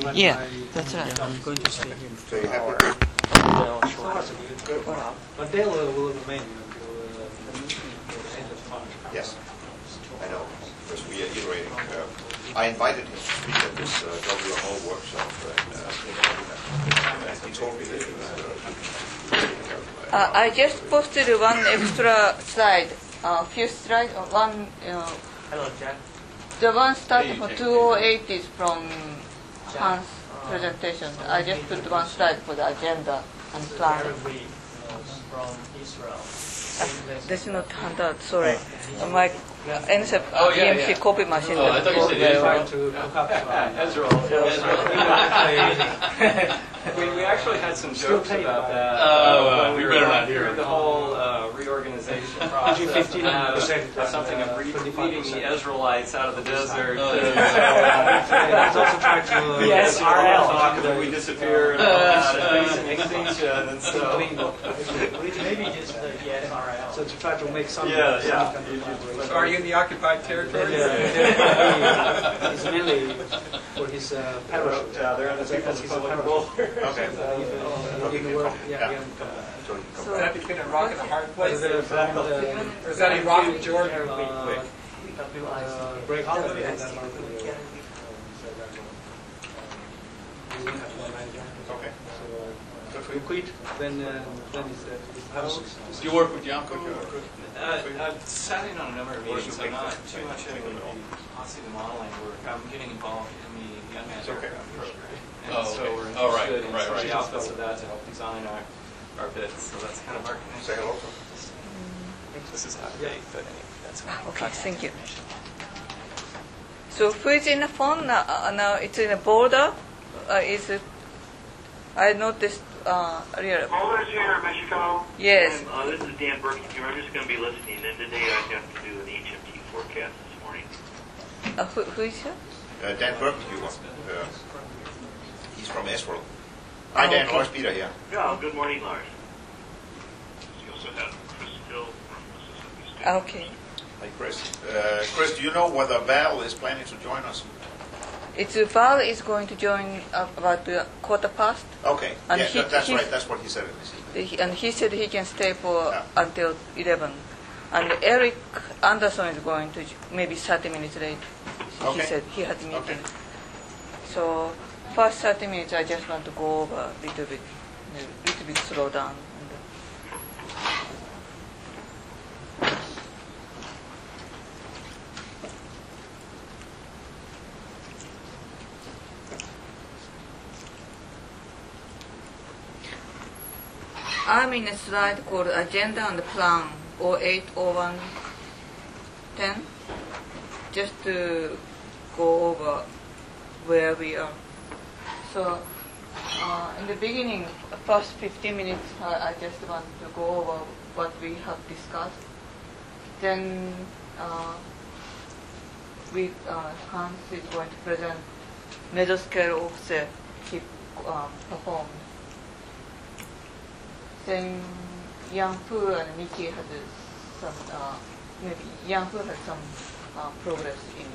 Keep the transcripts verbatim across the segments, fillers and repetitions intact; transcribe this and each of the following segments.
Yeah, that's right. I'm going to stay here So you for an hour. happy? But Dale will remain until uh, the end of March. Yes, I know, because we are iterating. Uh, I invited him to speak at this uh, W M O workshop, and, uh, and he told me that he was uh, Uh, I just posted one extra slide, a uh, few slides, uh, one, uh, Hello, Jack. the one starting for two oh eight is from Hans' presentation. I just put one slide for the agenda and plan. Arabic from Israel. This is not handout, sorry. Uh, my N S F Oh, yeah, E M C yeah. copy machine. Oh, I thought you said very Israel. well. To look up uh, Ezra. We, we actually had some Still jokes paid about by- that. Oh, well, when we we better were not going hear through it. the whole uh, reorganization process. fifteen uh, percent something of re- leading the Israelites out of the desert. Oh, uh, yeah. It's also trying to uh, Yes, R L. talk that we disappear and all that, and facing extinction and so. Maybe just the E S R L. So to try to make some Yeah, some yeah. kind of collaboration. So are you in the occupied territory? Yeah, it's mainly for his uh, parachute. Yeah, they're in the That's people's his public parachute. role. Okay. Uh, even, uh, in the world, yeah, yeah. So he can come So- Is that between a rock and a hard place? But, uh, from the, Or is that in Rock, Georgia? uh, uh, break out of it, that market, uh, we have one line there. Okay. So, uh, so if we quit, then uh, then it's uh, it's parachute. Do you work with Janko? Uh, I've sat in on a number of meetings. I'm not too much in the honestly the modeling work. I'm getting involved in the Young Man It's okay. Aircraft program, and Oh, so okay. we're Oh, right, interested in right, some of right. the outputs of that to help design our our bits. So that's kind of our Say connection. hello to him. This is out of date, but anyway, that's Okay, thank you. So who is in the phone now? Uh, now it's in a border. Uh, is it? I noticed. Uh, earlier. Mulder's here, Michigan. Yes. And, uh, this is Dan Burke here. I'm just going to be listening in today. I have to do an H M T forecast this morning. Uh, who, who is here? Uh, Dan Barbecue. Uh, he's from Israel. Hi, Dan. Okay. Lars Peter here. Yeah, good morning, Lars. You also have Chris Hill from Mississippi State. Okay. Hi, Chris. Uh, Chris, do you know whether Val is planning to join us? It's uh, Val is going to join uh, about uh, quarter past. Okay. And yeah, he- that, that's he's- right. That's what he said in his email. He, and he said he can stay for Yeah. until eleven. And Eric Anderson is going to j- maybe thirty minutes late. He Okay. said he had a meeting. Okay. So first thirty minutes, I just want to go over a little bit, a little bit slow down. I'm in a slide called Agenda and Plan oh eight oh one ten, just to go over where we are. So, uh, in the beginning, the first fifteen minutes, I, I just want to go over what we have discussed. Then, uh, we, uh, Hans is going to present mesoscale offset he uh, performed. Then Yang Fu and Mickey had some, uh, maybe Yang Fu had some uh, progress in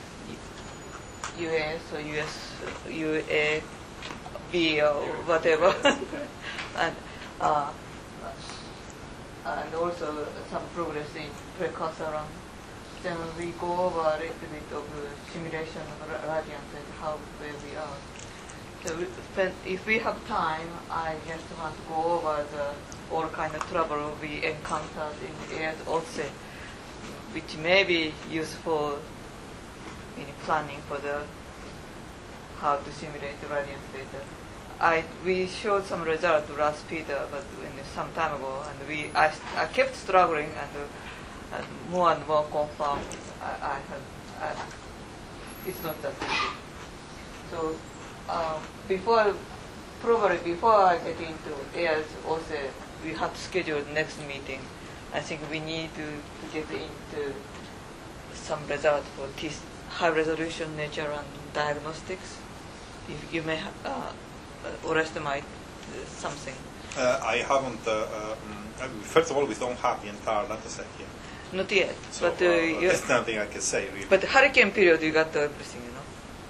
U S or U S, U A B or whatever, and uh, and also some progress in precursor. Then we go over a little bit of uh, simulation of ra- radiance and how where we are. So we, then if we have time, I just want to go over the all kind of trouble we encountered in the air also, which may be useful in planning for the how to simulate the radiance data. I we showed some result to last Peter, but when, some time ago, and we I, I kept struggling and, uh, and more and more confirmed I, I had I, it's not that easy. So. Uh, before, probably before I get into airs, also we have to schedule the next meeting. I think we need to, to get into some result for T high resolution nature and diagnostics. If you may uh, overestimate uh, something. Uh, I haven't. Uh, um, first of all, we don't have the entire data set yet. Not yet, So but uh, uh, you, there's nothing I can say really. but hurricane period you got everything, you know.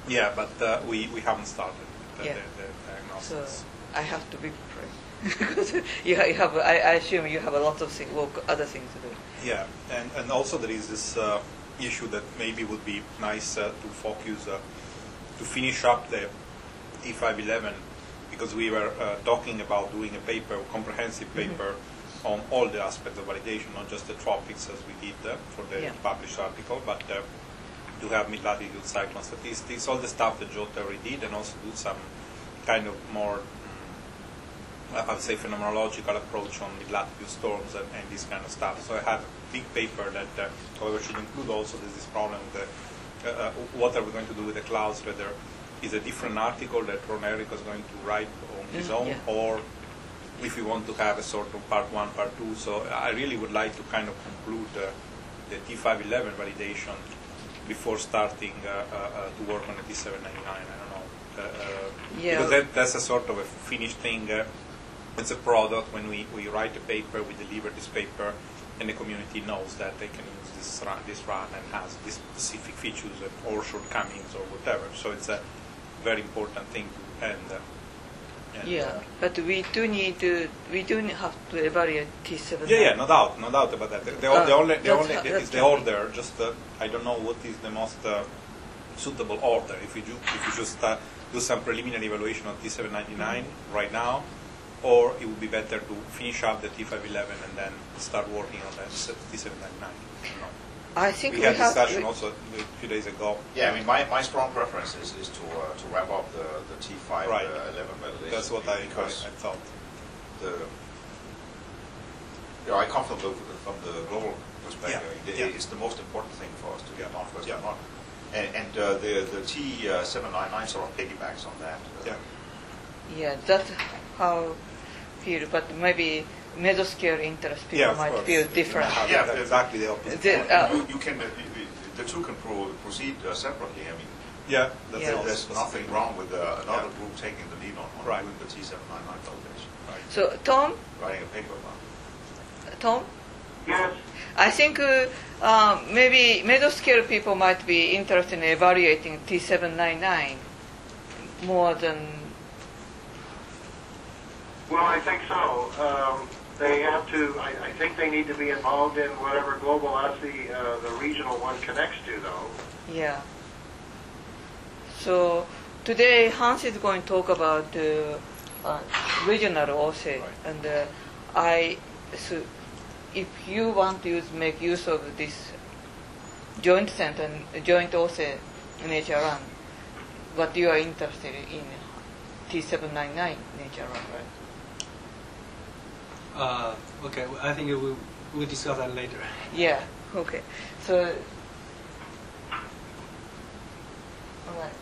Yeah, but uh, we, we haven't started the, Yeah. the, the So diagnostics. I have to be prepared because you, ha- you have. I, I assume you have a lot of things, work, other things to do. Yeah, and, and also there is this uh, issue that maybe would be nice uh, to focus, uh, to finish up the T five eleven, because we were uh, talking about doing a paper, a comprehensive paper, on all the aspects of validation, not just the tropics as we did uh, for the Yeah. published article, but uh, to have mid-latitude cyclone statistics, all the stuff that Jota already did, and also do some kind of more, mm, I would say, phenomenological approach on mid-latitude storms and, and this kind of stuff. So I have a big paper that, uh, however, should include also there's this problem that uh, uh, what are we going to do with the clouds, whether it's a different article that Ron Eric is going to write on his Mm, own, yeah. or if we want to have a sort of part one, part two. So I really would like to kind of conclude uh, the T five eleven validation before starting uh, uh, uh, to work on the T seven ninety-nine. I don't know. Uh, uh, Yeah. Because that, that's a sort of a finished thing. Uh, it's a product. When we, we write a paper, we deliver this paper, and the community knows that they can use this run, this run and has these specific features or shortcomings or whatever. So it's a very important thing to end. Uh, and, Yeah, uh, but we do need to. We do have to evaluate T seven. Yeah, yeah, no doubt, no doubt about that. The, the, Uh, the only, the that's only ha- the, that's is the happy. order. Just uh, I don't know what is the most uh, suitable order. If you do, if you just uh, do some preliminary evaluation of T seven ninety-nine Mm-hmm. right now, or it would be better to finish up the T five eleven and then start working on the T seven ninety-nine. I think We we, had have. discussion we- also a few days ago. Yeah, I mean, my, my strong preference is, is to uh, to ramp up the, the T five Right. eleven validation. That's what I, I, because I thought. the you know, I come from the from the global perspective. Yeah, It- yeah. It's the most important thing for us to get Yeah, done first yeah. and not. And, and uh, the the T seven ninety-nine sort of piggybacks on that. Uh, Yeah. Yeah, that's how feel. But maybe mesoscale interest people Yeah, of might course. feel Yeah, different. have Yeah, that- the- exactly the opposite. The- You- uh, you, you can uh, you- you- the two can pro- proceed uh, separately. I mean, Yeah, that's Yeah. also there's possible. nothing wrong with uh, another Yeah. group taking the lead on, on Right. doing the T seven ninety-nine validation, Right. So Tom, writing a paper about it. Tom, Yes. I think uh, um, maybe mesoscale people might be interested in evaluating T seven ninety-nine more than. Well, I think so. Um, they have to, I, I think they need to be involved in whatever global as the, uh, the regional one connects to, though. Yeah. So today Hans is going to talk about uh, uh, regional O S E, Right. and uh, I. So if you want to use make use of this joint center, joint O S E nature run, but you are interested in T seven ninety-nine nature run, right? Uh, okay, I think we'll, we'll discuss that later. Yeah. Okay. So. All right.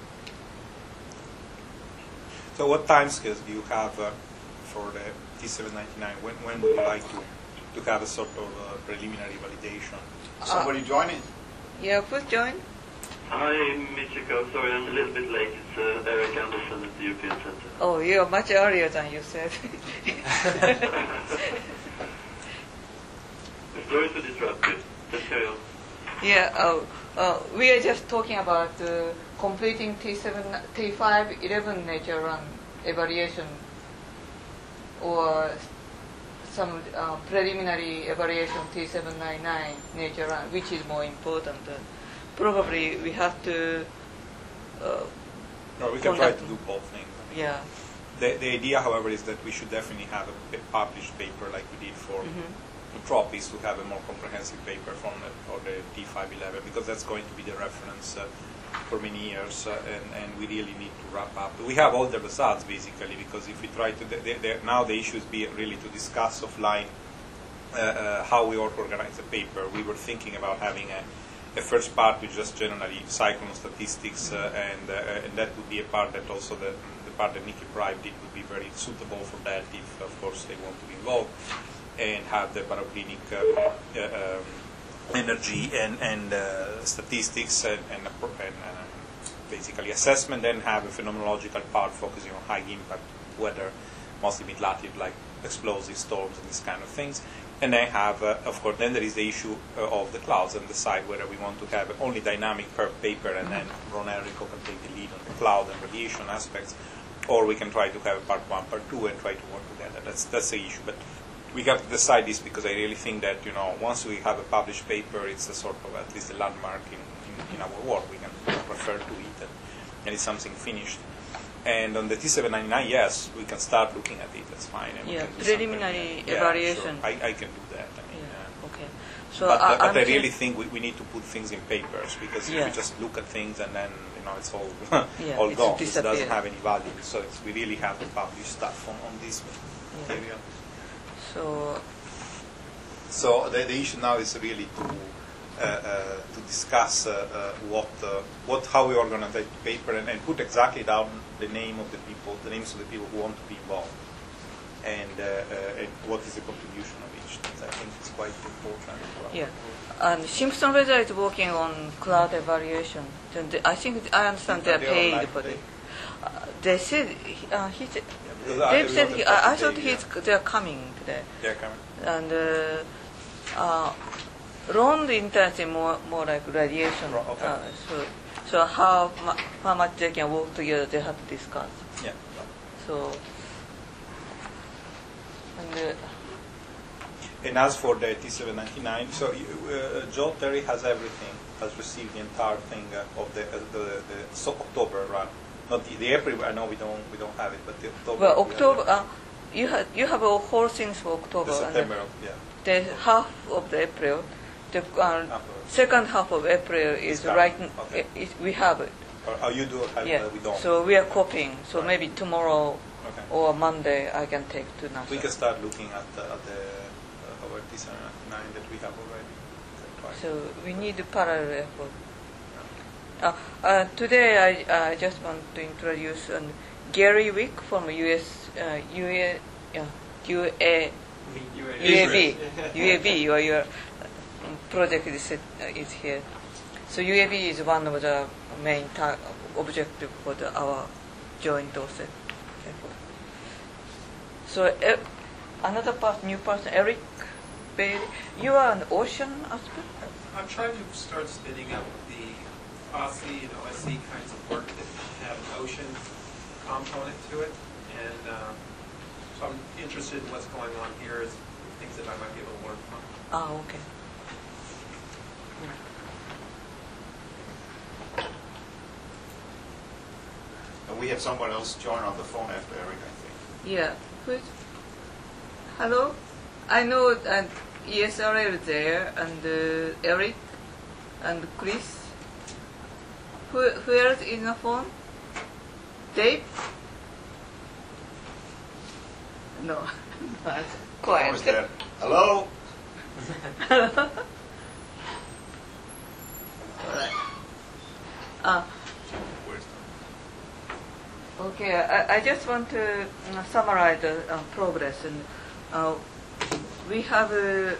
So what timescales do you have uh, for the T seven ninety-nine? When, when would you like to, to have a sort of uh, preliminary validation? Somebody joining? Yeah. Please join. Hi, Michiko. Sorry, I'm a little bit late. It's uh, Eric Anderson at the European Centre. Oh, you are much earlier than you said. Sorry to disrupt you. Just carry on. Yeah, oh, uh, we are just talking about uh, completing T seven, T five eleven nature run evaluation, or some uh, preliminary evaluation T seven ninety-nine nature run, which is more important. Uh, probably we have to, uh, Or we can try Conduct- to do both things. yeah. The, the idea, however, is that we should definitely have a, a published paper like we did for Mhm. the tropics, to have a more comprehensive paper from the, for the T five eleven, because that's going to be the reference uh, for many years, uh, and, and we really need to wrap up. We have all the results, basically, because if we try to, the, the, the, now the issue is be really to discuss offline uh, uh, how we ought to organize the paper. We were thinking about having a, a first part with just generally cyclone statistics, uh, and, uh, and that would be a part that also the, the part that Nikki Prive did would be very suitable for that if, of course, they want to be involved, and have the paraclinic uh, uh, um, energy and, and uh, statistics and, and, and uh, basically assessment, then have a phenomenological part focusing on high impact weather, mostly mid-latitude, like explosive storms and these kind of things, And then have, uh, of course, then there is the issue uh, of the clouds and decide whether we want to have only dynamic per paper and then Ron Enrico can take the lead on the cloud and radiation aspects, or we can try to have part one, part two, and try to work together. That's that's the issue. But we have to decide this because I really think that, you know, once we have a published paper, it's a sort of at least a landmark in, in, in our work. We can refer to it, and, and it's something finished. And on the T seven ninety-nine, yes, we can start looking at it. That's fine. And we Yeah, can do preliminary something. Yeah, evaluation. Sure. I, I can do that. I mean, Yeah. uh, Okay. So but, I, uh, but I'm I really just- think we, we need to put things in papers because if Yeah. we just look at things and then, you know, it's all Yeah, all it's gone. It disappeared. doesn't have any value. So it's, we really have to publish stuff on, on this Yeah. area. So So the, the issue now is really to uh, uh, to discuss uh, uh, what uh, what how we organize the paper and, and put exactly down the name of the people, the names of the people who want to be involved, and uh, uh, and what is the contribution of each. I think it's quite important as well. yeah, and Simpson Weather is working on cloud evaluation. Then the, I think I understand they're They are paid like for they- it. Uh, they said uh, he said, Because I- Dave we said wanted he, to I, I today, thought yeah. he's they're coming today, Yeah, Cameron. and uh, uh, Ron interest in more more like radiation. Ro- okay. Uh, so so how mu- how much they can work together, they have to discuss. Yeah. So and. Uh, And as for the T seven ninety-nine, so you, uh, Joe Terry has everything, has received the entire thing uh, of the, uh, the the so October run, not the, the April. I know we don't we don't have it, but the October. Well, we have October. it. Uh, you have you have a whole things for October. The and September, yeah. the half of the April. The uh, Half of it. second half of April is It's coming. right. n- Okay. It, it, we have it. Or, or you do have Yeah. uh, we don't. So we are copying. So Right. maybe tomorrow Okay. or Monday I can take to NASA. We can start looking at the, at the uh, our T seven ninety-nine that we have already. We can try. So we need a parallel effort. Uh, uh, today I I just want to introduce um, Gary Wick from U S uh, U A yeah, U A U A B U A B or your um, project is uh, is here. So U A B is one of the main ta- objective for the, our joint offset effort. So uh, another person, new person, Eric Bailey. You are an ocean aspect. I'm trying to start spinning up the O S C and O S C kinds of work that have an ocean component to it, and um, so I'm interested in what's going on here as things that I might be able to learn from. Ah, okay. And we have someone else join on the phone after Eric, I think. Yeah. Who's, hello? I know uh, E S R L there, and uh, Eric, and Chris. Who, who else is on the phone? Dave? No. Quiet. Who is there? Hello? Uh, Where's the- Okay, I, I just want to uh, summarize the uh, progress. And uh, we have a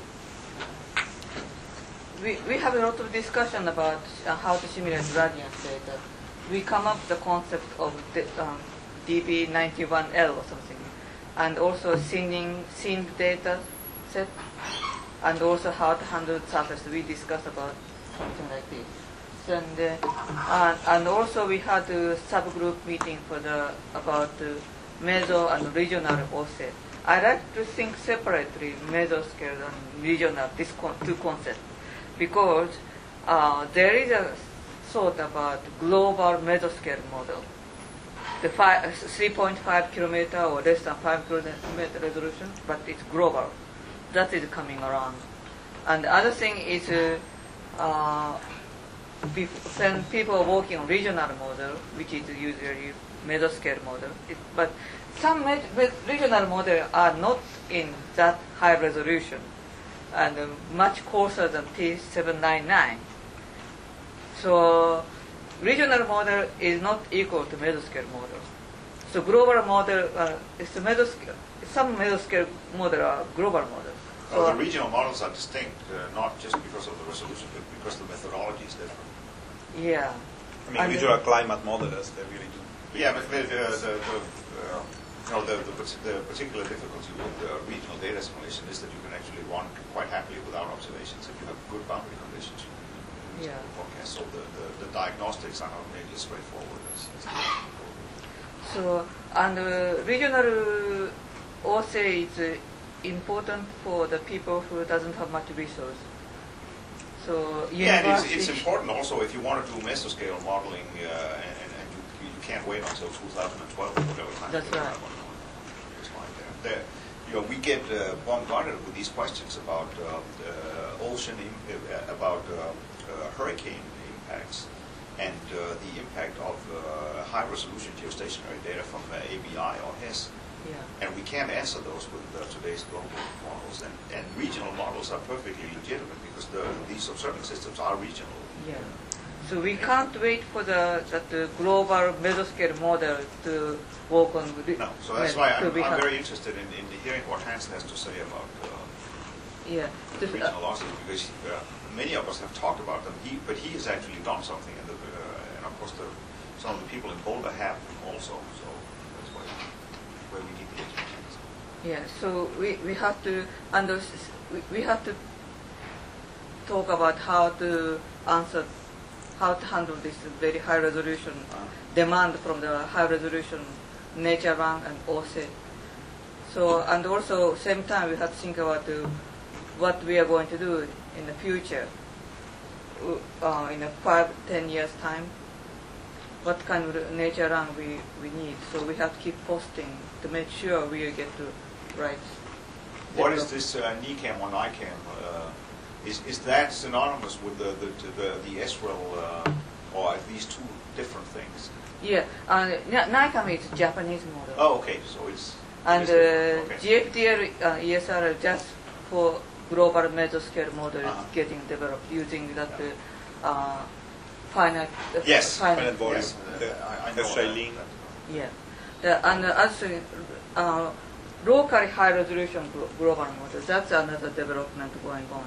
we, we have a lot of discussion about uh, how to simulate radiance data. We come up with the concept of the, um, D B ninety-one L or something, and also sending sync data set, and also how to handle surface. We discussed about something like this. And, uh, and and also we had a subgroup meeting for the about the meso and regional offset. I like to think separately mesoscale and regional, this con- two concepts, because uh, there is a thought about global mesoscale model, the five, three point five kilometer or less than five kilometer resolution, but it's global. That is coming around. And the other thing is. Uh, uh, When people are working on regional model, which is usually mesoscale model, it, but some med- med- regional model are not in that high resolution and uh, much closer than T seven ninety-nine. So regional model is not equal to mesoscale model. So global model uh, is a mesoscale. Some mesoscale model are global model. Well, So- the regional models are distinct, uh, not just because of the resolution, but because the methodology is different. Yeah. I mean, And- visual climate modelers, they really do. Yeah, but the, the, the, the, uh, No, the, the, partic- the particular difficulty with uh, regional data simulation is that you can actually run quite happily without observations if you have good boundary conditions. You can use Yeah. the forecast. So the, the, the diagnostics are not nearly as straightforward as, as the So, and uh, regional also is uh, important for the people who doesn't have much resource. So, Yeah, and it's, university- it's important also if you want to do mesoscale modeling uh, and, and, and you, you can't wait until two thousand twelve or whatever time. That's you right. have on- on this line there. There, you know, we get uh, bombarded with these questions about uh, uh, ocean, im- uh, about uh, uh, hurricane impacts, and uh, the impact of uh, high-resolution geostationary data from uh, A B I or H E S. Yeah. And we can't answer those with uh, today's global models. And, and regional models are perfectly legitimate because the, these observing systems are regional. Yeah. So we can't wait for the that the global mesoscale model to work on. Re- No, so that's well, why to I'm, become- I'm very interested in, in hearing what Hans has to say about uh, Yeah. The- regional losses because uh, many of us have talked about them. He, but he has actually done something, and, the, uh, and of course the, some of the people in Boulder have also. So that's why where we need the expertise. Yeah, so we, we have to under, we, we have to talk about how to answer, how to handle this very high resolution demand from the high resolution nature run and O S E. So, and also same time we have to think about uh, what we are going to do in the future, uh, in a five, ten years time. What kind of nature run we, we need. So we have to keep posting to make sure we get to right. What is this uh, NICAM or NICAM? Uh, is, is that synonymous with the the the, the Esrael, uh, or are these two different things? Yeah, uh, NICAM is Japanese model. Oh, okay. So it's And it's uh, different. Okay. G F D R uh, E S R just for global mesoscale model Uh-huh. is getting developed using that uh, uh, finite. Uh, Yes, finite. finite volume. Yes, The- uh, I, I the know Shailene. that. Yeah, the, and uh, also uh, locally high resolution glo- global model. That's another development going on.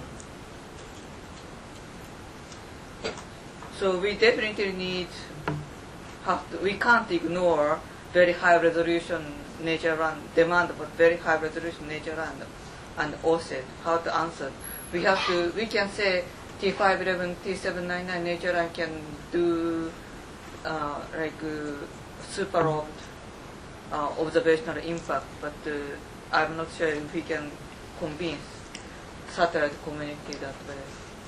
So we definitely need have to, we can't ignore very high resolution nature run demand for very high resolution nature run and offset. How to answer? We have to. We can say T five eleven, T seven ninety-nine nature run can do uh, like uh, super opt uh, observational impact, but uh, I'm not sure if we can convince satellite community that way.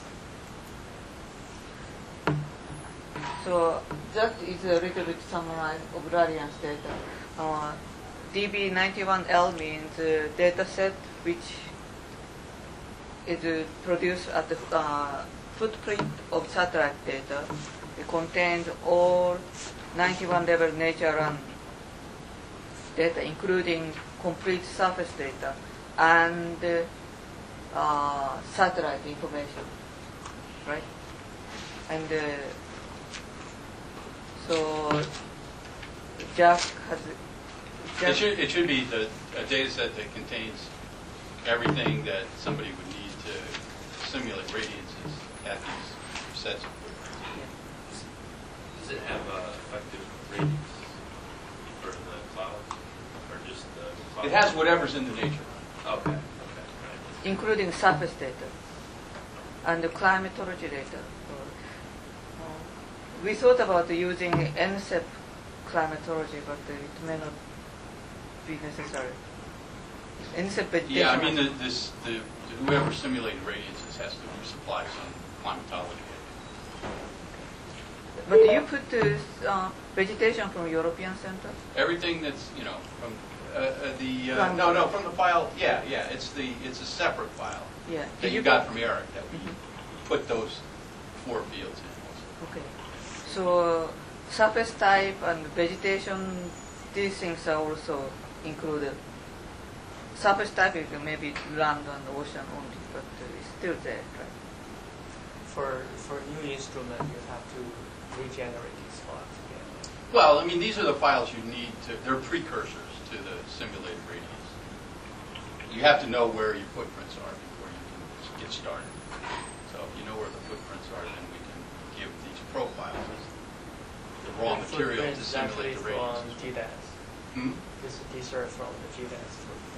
So that is a little bit summary of Radiance data. Uh, D B ninety-one L means uh, data set which is uh, produced at the uh, footprint of satellite data. It contains all ninety-one level nature run data, including complete surface data and uh, uh, satellite information, right? And uh, so Jack has. It should, it should be the, a data set that contains everything that somebody would need to simulate radiances at these sets of footprints. Does it have uh, effective radius for the clouds, or just the cloud? It has whatever's in the nature. Okay, okay, right. Including surface data and the climatology data. Uh, we thought about using N C E P climatology, but it may not be necessary. N C E P Yeah, I mean, the, this, the, whoever simulated radiances has to supply some climatology. But do you put the uh, vegetation from European Center? Everything that's, you know, from uh, uh, the, uh, From- no, no, from the file, yeah, yeah, it's the, it's a separate file Yeah. that Did you got from Eric that we put those four fields in also. Okay. So surface type and vegetation, these things are also included. Surface type is maybe land and ocean only, but uh, it's still there, right? For for new instrument, you have to regenerate these files again. Well, I mean, these are the files you need to, they're precursors to the simulated radiance. You have to know where your footprints are before you can get started. So if you know where the footprints are, then we can give these profiles as the raw And material to footprint is actually simulate the from radiance. G D A S. Hmm? This, these are from the G D A S.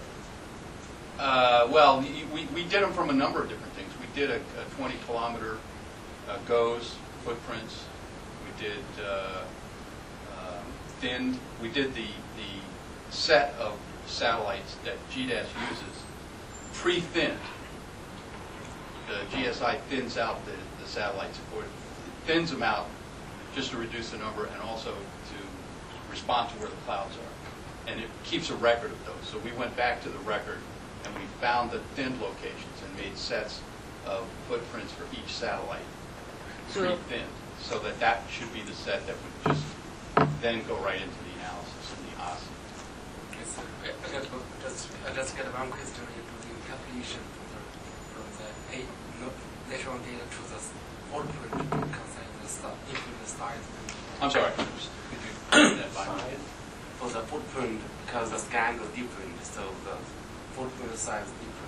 Uh, well, y- we, we did them from a number of different things. We did a, a twenty kilometer uh, GOES footprints. We did uh, um, thinned. We did the, the set of satellites that G D A S uses pre-thinned. The G S I thins out the, the satellites, or thins them out just to reduce the number and also to respond to where the clouds are. And it keeps a record of those. So we went back to the record and we found the thinned locations and made sets of footprints for each satellite So- pre-thinned, so that that should be the set that would just then go right into the analysis in the O S I. Yes, sir. I I got one- just I just got one question. You do the calculation from the from the eight no, natural data to the footprint consider the star, include the stars. I'm sorry, could you could you repeat that by me again? For the footprint, because the scan is different, so the footprint size is different.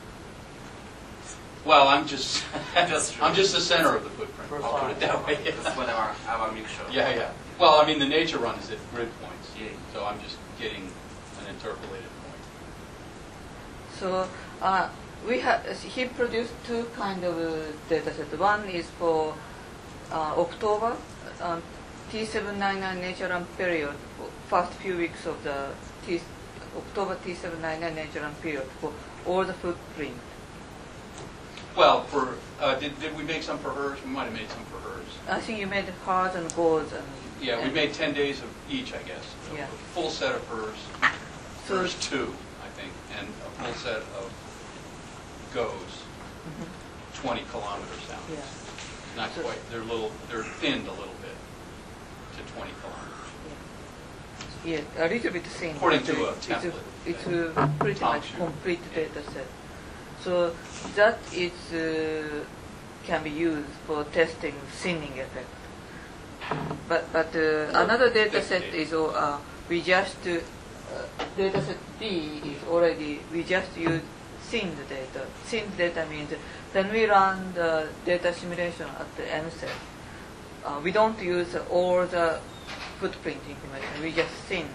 Well, I'm just, Just I'm just the center of the footprint, I'll put it that way. That's what I want, I want to make sure. Yeah, yeah. Well, I mean, the nature run is at grid points, Yeah. so I'm just getting an interpolated point. So uh, we have he produced two kind of uh, data set. One is for uh, October um, T seven ninety-nine nature run period, for first few weeks of the T, October T seven ninety-nine nature run period for all the footprint. Well, for, uh, did, did we make some for hers? We might have made some for hers. I think you made hers and goals and Yeah, we and- made ten days of each, I guess. A Yeah. full set of hers, So- hers two, I think, and a full set of GOES, Mhm. twenty kilometers out. Yeah. Not So- quite, they're a little, they're thinned a little bit to twenty kilometers. Yeah, a little bit thin. According to a It's template. It's a pretty Tom much Schuh. complete Yeah. data set. So that is uh, can be used for testing thinning effect. But but uh, another data thick set data. is uh, we just uh, data set B is already we just use thinned data. Thinned data means when we run the data simulation at the M set, uh, we don't use all the footprint information. We just thin.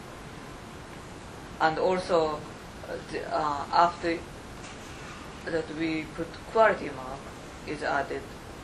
And also uh, the, uh, after that we put quality mark is added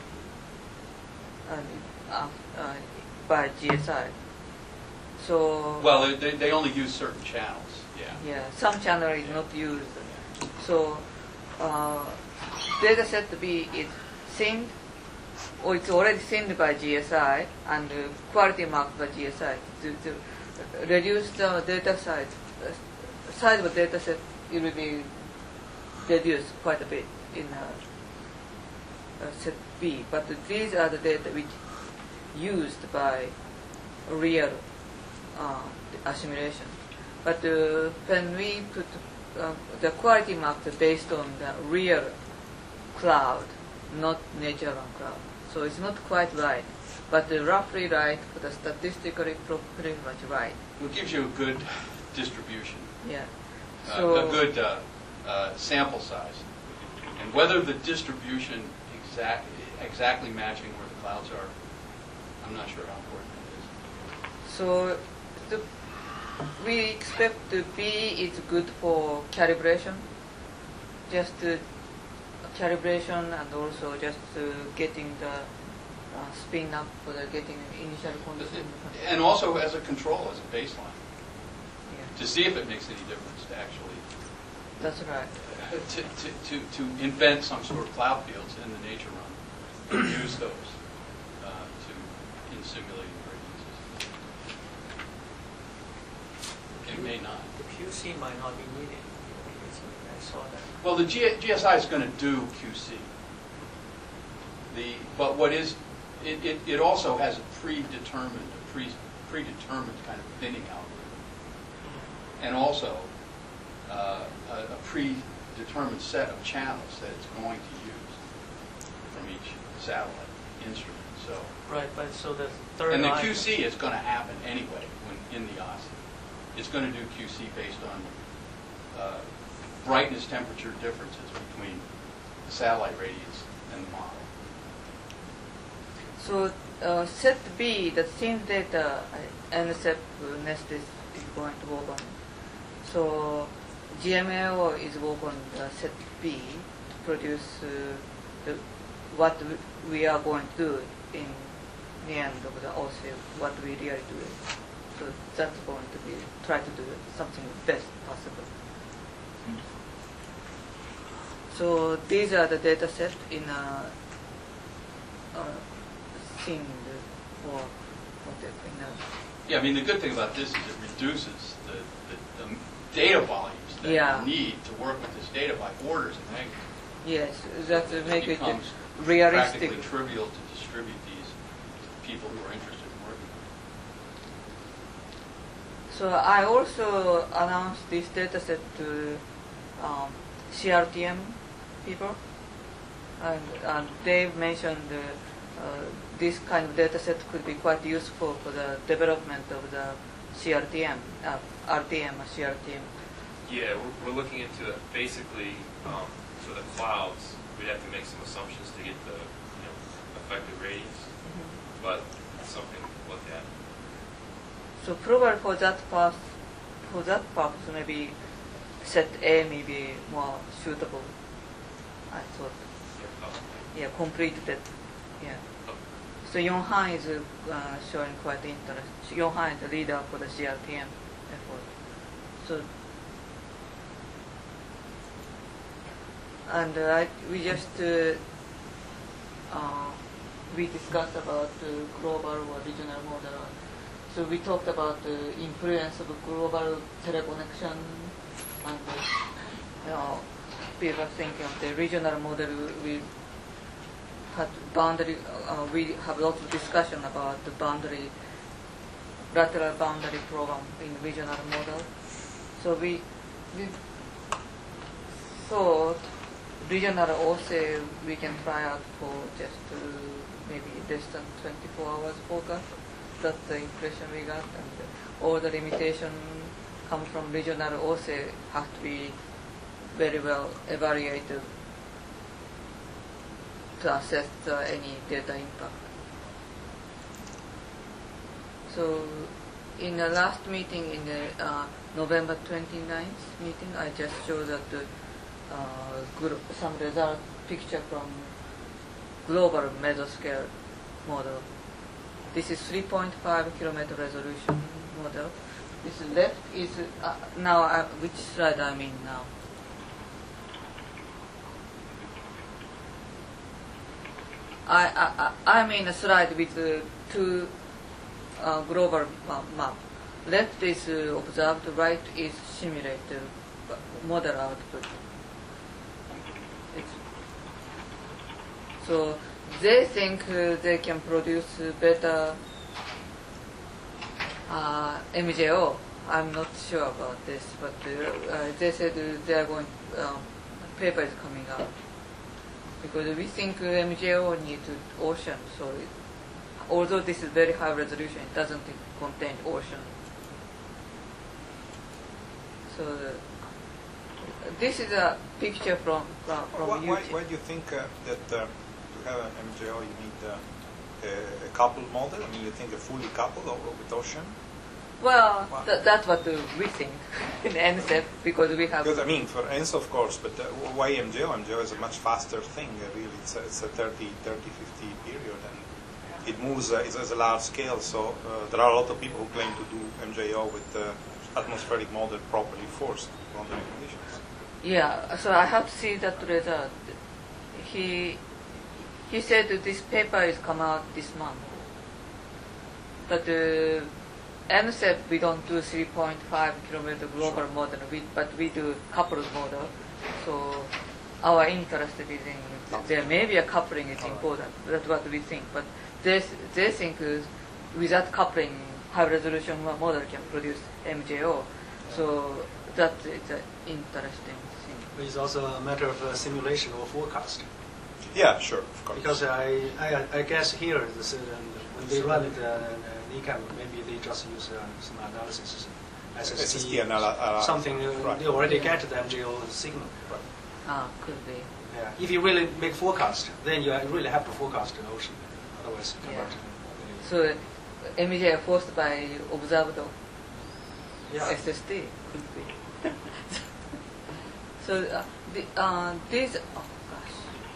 and, uh, uh, by G S I. So Well, they- they, they only use certain channels, yeah. yeah, some channel is not used. So uh, data set B is thinned, or it's already thinned by G S I and uh, quality marked by G S I to, to reduce the data size. Uh, size of data set it will be reduced quite a bit in uh, uh, set B. But these are the data which used by real uh, assimilation. But uh, when we put uh, the quality marked based on the real cloud, not nature run cloud, so it's not quite right, but uh, roughly right, for the statistically pro- pretty much right. It gives you a good distribution, Yeah. uh, So a good uh, uh, sample size. And whether the distribution exact, exactly matching where the clouds are, I'm not sure how important it is. So the, we expect the B is good for calibration, just uh, calibration and also just uh, getting the uh, spin up for the getting initial condition. And also as a control, as a baseline, Yeah, to see if it makes any difference to actually, that's right. to, to, to, to invent some sort of cloud fields in the nature run, and use those uh, to, in simulating radiances. It may not. The Q C might not be needed. I saw that. Well, the G- GSI is going to do Q C. The, but what is, it, it, it also has a predetermined, a pre, predetermined kind of thinning algorithm. And also uh, a, a predetermined set of channels that it's going to use from each satellite instrument. So, Right, but so the third and the line- Q C is going to happen anyway when in the O S I. It's going to do Q C based on uh, brightness temperature differences between the satellite radiance and the model. So uh, set B, the thin data, uh, N S E P Nest is, is going to work on. So G M A O is work on the set B to produce uh, the, what we, we are going to do in the end of the O C, what we really do. So that's going to be, try to do something best possible. So these are the data set in a, a thing for whatever. In a Yeah, I mean, the good thing about this is it reduces the, the, the data volumes that Yeah. you need to work with this data by orders of magnitude. Yes, that will make it becomes realistic. practically trivial to distribute these to people who are interested in working on it. So I also announced this data set to um, C R T M people, and, and they mentioned uh, uh, this kind of data set could be quite useful for the development of the C R T M, uh, R T M, or C R T M. Yeah, we're, we're looking into it. Basically, um, for the clouds, we'd have to make some assumptions to get the you know, effective ratings, Mm-hmm. but it's something to look at. So probably for that purpose, for that purpose, maybe set A may be more suitable. I thought. Yeah, completed. Yeah. So Yonghan is uh, showing quite interest. Yonghan is the leader for the C R T M effort. So, and uh, I, we just uh, uh, we discussed about uh, global or regional model. So we talked about the influence of global teleconnection, and uh, you know, people are thinking of the regional model. We had boundary. Uh, we have lots of discussion about the boundary, lateral boundary program in regional model. So we we thought regional also we can try out for just uh, maybe less than twenty-four hours forecast. That's the impression we got, and all the limitation come from regional also have to be very well evaluated to assess uh, any data impact. So in the last meeting, in the uh, November twenty-ninth meeting, I just showed that the, uh, group, some result picture from global mesoscale model. This is three point five kilometer resolution model. This left is, uh, now, uh, which slide I mean now? I, I, I mean a slide with uh, two uh, global ma map. Left is uh, observed, right is simulated model output. It's, so they think uh, they can produce better uh, M J O. I'm not sure about this, but uh, uh, they said uh, they are going. Um, paper is coming out because we think uh, M J O needs ocean. So it, although this is very high resolution, it doesn't contain ocean. So uh, this is a picture from from, from why, why, YouTube. why do you think uh, that uh, to have an M J O you need uh, a, a coupled model? I mean, you think a fully coupled or with ocean? Well, Wow. th that's what uh, we think in N S E P because we have. Because I mean, for N S of course, but uh, why M J O? M J O is a much faster thing. Uh, really, it's a, it's a thirty, fifty period, and it moves. Uh, it's, it's a large scale. So uh, there are a lot of people who claim to do M J O with uh, atmospheric model properly forced boundary conditions. Yeah, so I have to see that result. He he said that this paper is come out this month, but uh, N S E P we don't do three point five kilometer global sure. model, we, but we do coupled model. So our interest is in there may be a coupling is important. That's what we think, but they they think uh, without coupling, high resolution model can produce M J O. So that is an interesting thing. It's also a matter of uh, simulation or forecast. Yeah, sure, of course. Because I, I, I guess here, this, uh, when they run it, uh, NICAM, maybe they just use uh, some analysis, S S T, uh, something, uh, right. they already get the M J O signal. Right. Ah, could be. Yeah. If you really make forecast, then you really have to forecast the ocean. Otherwise, you Yeah. convert it. So M J are forced by observed Yeah. S S D could be. So uh, the, uh, these, oh gosh.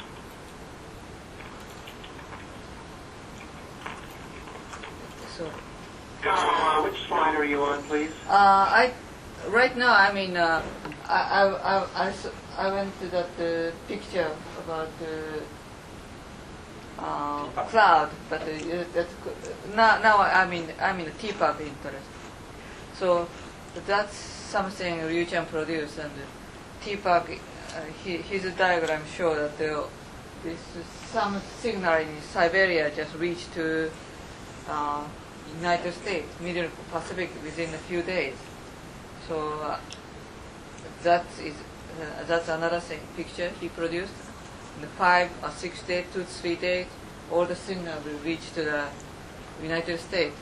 So, Uh, which slide are you on, please? uh, I, right now, I mean, uh, I, I, I, I, s- I went to that uh, picture about the uh, cloud, but uh, that's co- now, now I mean, I'm in the T PUB interest. So that's something Ryu Chan produced, and T PUB, uh, he, his diagram show that the, this some signal in Siberia just reached to uh, United States, Middle Pacific within a few days. So uh, that is uh, that's another thing, picture he produced. In the five or six days, two three days, all the signal will reach to the United States.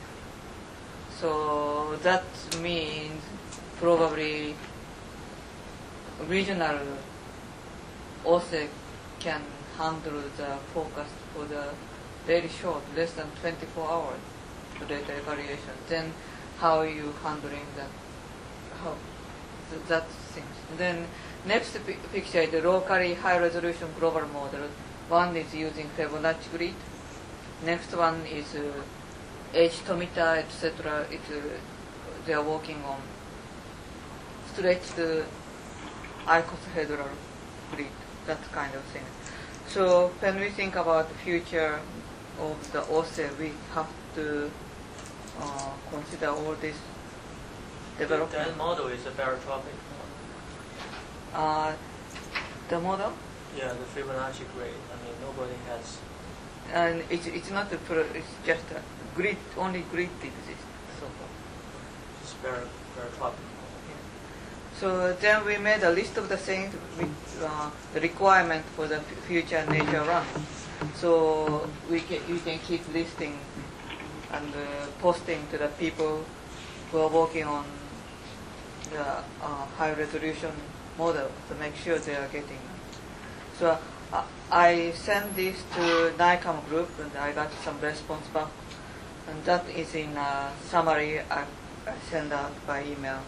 So that means probably regional O S E can handle the forecast for the very short, less than twenty-four hours for data evaluation. Then how are you handling that? How th- that things. Then next pi- picture is the locally high resolution global model. One is using Fibonacci grid. Next one is uh, H Tomita, et cetera. It, uh, they are working on stretched icosahedral grid, that kind of thing. So when we think about the future of the O S E, we have to uh, consider all this development. That model is a barotropic model. Uh, the model? Yeah, the Fibonacci grid. I mean, nobody has. And it's, it's not a pro, it's just a grid, only grid exists so far. It's bar- barotropic. So then we made a list of the things with uh, the requirement for the f- future nature run. So we can, we can keep listing and uh, posting to the people who are working on the uh, high resolution model to make sure they are getting. So uh, I sent this to NICAM group and I got some response back. And that is in a summary I, I sent out by email.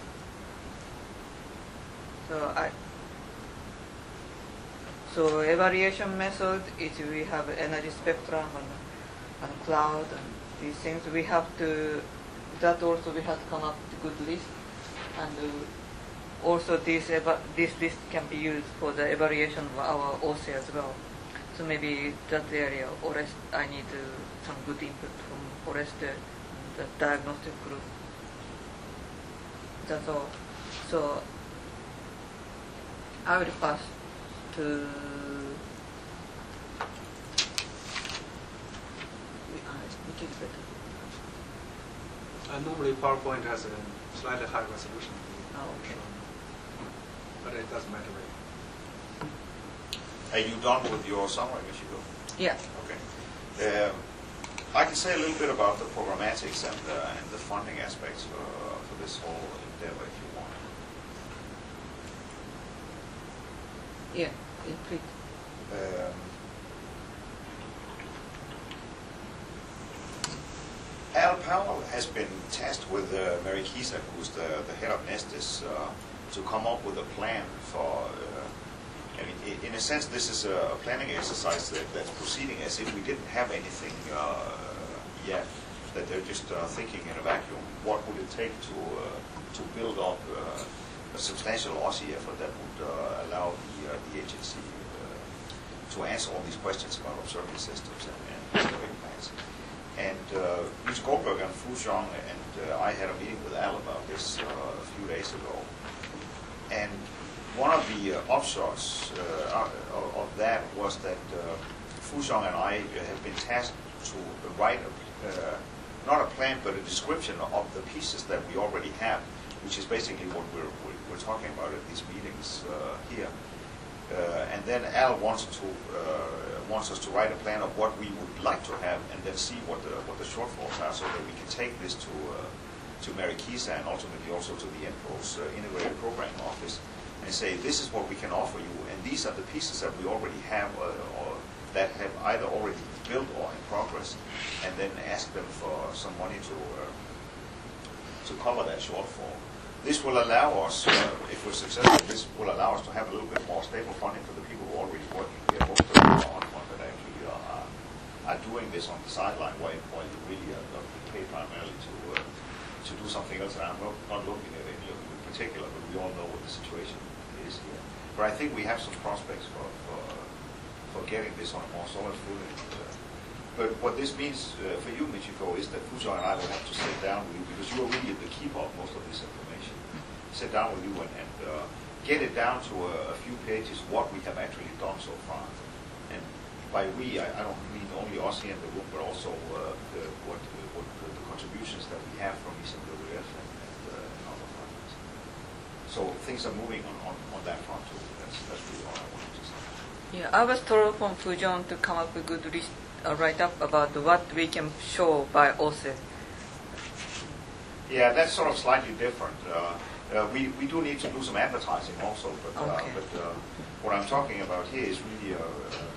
So I so evaluation method is we have energy spectrum and, and cloud and these things. We have to that also we have to come up with a good list, and uh, also this eva- this list can be used for the evaluation of our O S E as well. So maybe that area, Orest, I need uh, some good input from Oreste, the diagnostic group. That's all. So I will pass to which is better. Uh, normally PowerPoint has a slightly higher resolution. Oh, okay. But it doesn't matter really. Are you done with your summary, Michiko? Yeah. Okay. Um, I can say a little bit about the programmatics and, uh, and the funding aspects for, for this whole endeavor, if you want. Yeah, yeah, please. Um, Al Powell has been tasked with uh, Mary Kisa, who's the, the head of Nestis, uh, to come up with a plan for, uh, I mean, i- in a sense, this is a, a planning exercise that, that's proceeding as if we didn't have anything uh, yet, that they're just uh, thinking in a vacuum. What would it take to, uh, to build up uh, a substantial O S I effort that would uh, allow the, uh, the agency uh, to answer all these questions about observing systems and, and observing plans. And uh, Rich Goldberg and Fu Xiong and uh, I had a meeting with Al about this uh, a few days ago. And one of the uh, upshots uh, of, of that was that uh, Fu Xiong and I have been tasked to write, a, uh, not a plan, but a description of the pieces that we already have, which is basically what we're, we're, we're talking about at these meetings uh, here. Uh, and then Al wants to uh, wants us to write a plan of what we would like to have, and then see what the what the shortfalls are, so that we can take this to uh, to Mary Kisa and ultimately also to the INPO's uh, Integrated Programming Office, and say this is what we can offer you, and these are the pieces that we already have uh, or that have either already built or in progress, and then ask them for some money to uh, to cover that shortfall. This will allow us, uh, if we're successful, this will allow us to have a little bit more stable funding for the people who are already working here. Most of them are unfunded actually are, are doing this on the sideline while, while you really are not paid primarily to uh, to do something else. And I'm not, not looking at any of them in particular, but we all know what the situation is here. But I think we have some prospects for for, for getting this on a more solid footing. Uh, But what this means uh, for you, Michiko, is that Fujian and I will have to sit down with you, because you are really the keeper of most of this information. Sit down with you and, and uh, get it down to a, a few pages what we have actually done so far. And by we, I, I don't mean only us here in the room, but also uh, the, what, uh, what the, the contributions that we have from E C M W F and, and, uh, and other partners. So things are moving on, on, on that front too. That's, that's really all I wanted to say. Yeah, I was told from Fujian to come up with a good list. A write-up about what we can show by O S E. Yeah, that's sort of slightly different. Uh, uh, we, we do need to do some advertising also, but, uh, okay. but uh, what I'm talking about here is really a,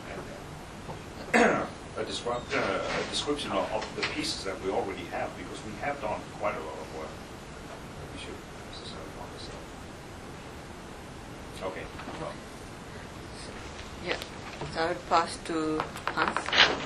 a, a, describe, uh, a description of, of the pieces that we already have, because we have done quite a lot of work. We should necessarily want this out. Okay. Well. Yeah, so I would pass to Hans.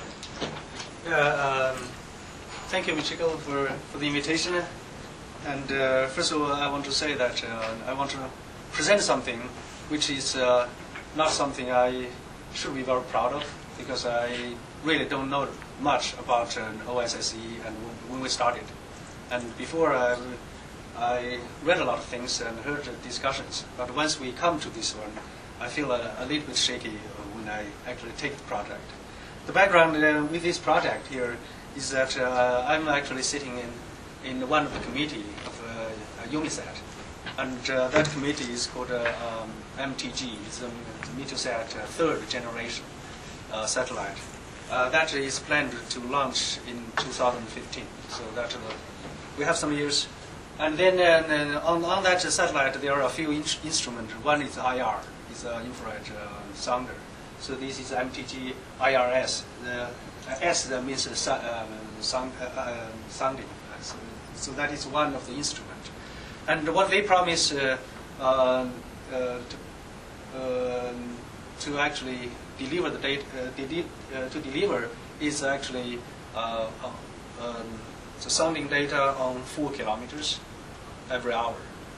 Yeah, um, thank you, Michiko, for, for the invitation. And uh, first of all, I want to say that uh, I want to present something which is uh, not something I should be very proud of, because I really don't know much about uh, O S S E and when we started. And before I, I read a lot of things and heard the discussions, but once we come to this one, I feel a, a little bit shaky when I actually take the project. The background uh, with this project here is that uh, I'm actually sitting in, in one of the committee of uh, UNISAT, and uh, that committee is called uh, um, M T G. It's the Meteosat uh, third generation uh, satellite. Uh, that is planned to launch in two thousand fifteen. So that uh, we have some years. And then uh, on, on that satellite there are a few in instruments. One is I R, it's an infrared uh, sounder. So this is M T G I R S. The uh, S means uh, sound, uh, uh, sounding. So, so that is one of the instruments. And what they promise uh, uh, uh, to, uh, to actually deliver the data, uh, de uh, to deliver is actually uh, uh, um, the sounding data on four kilometers every hour.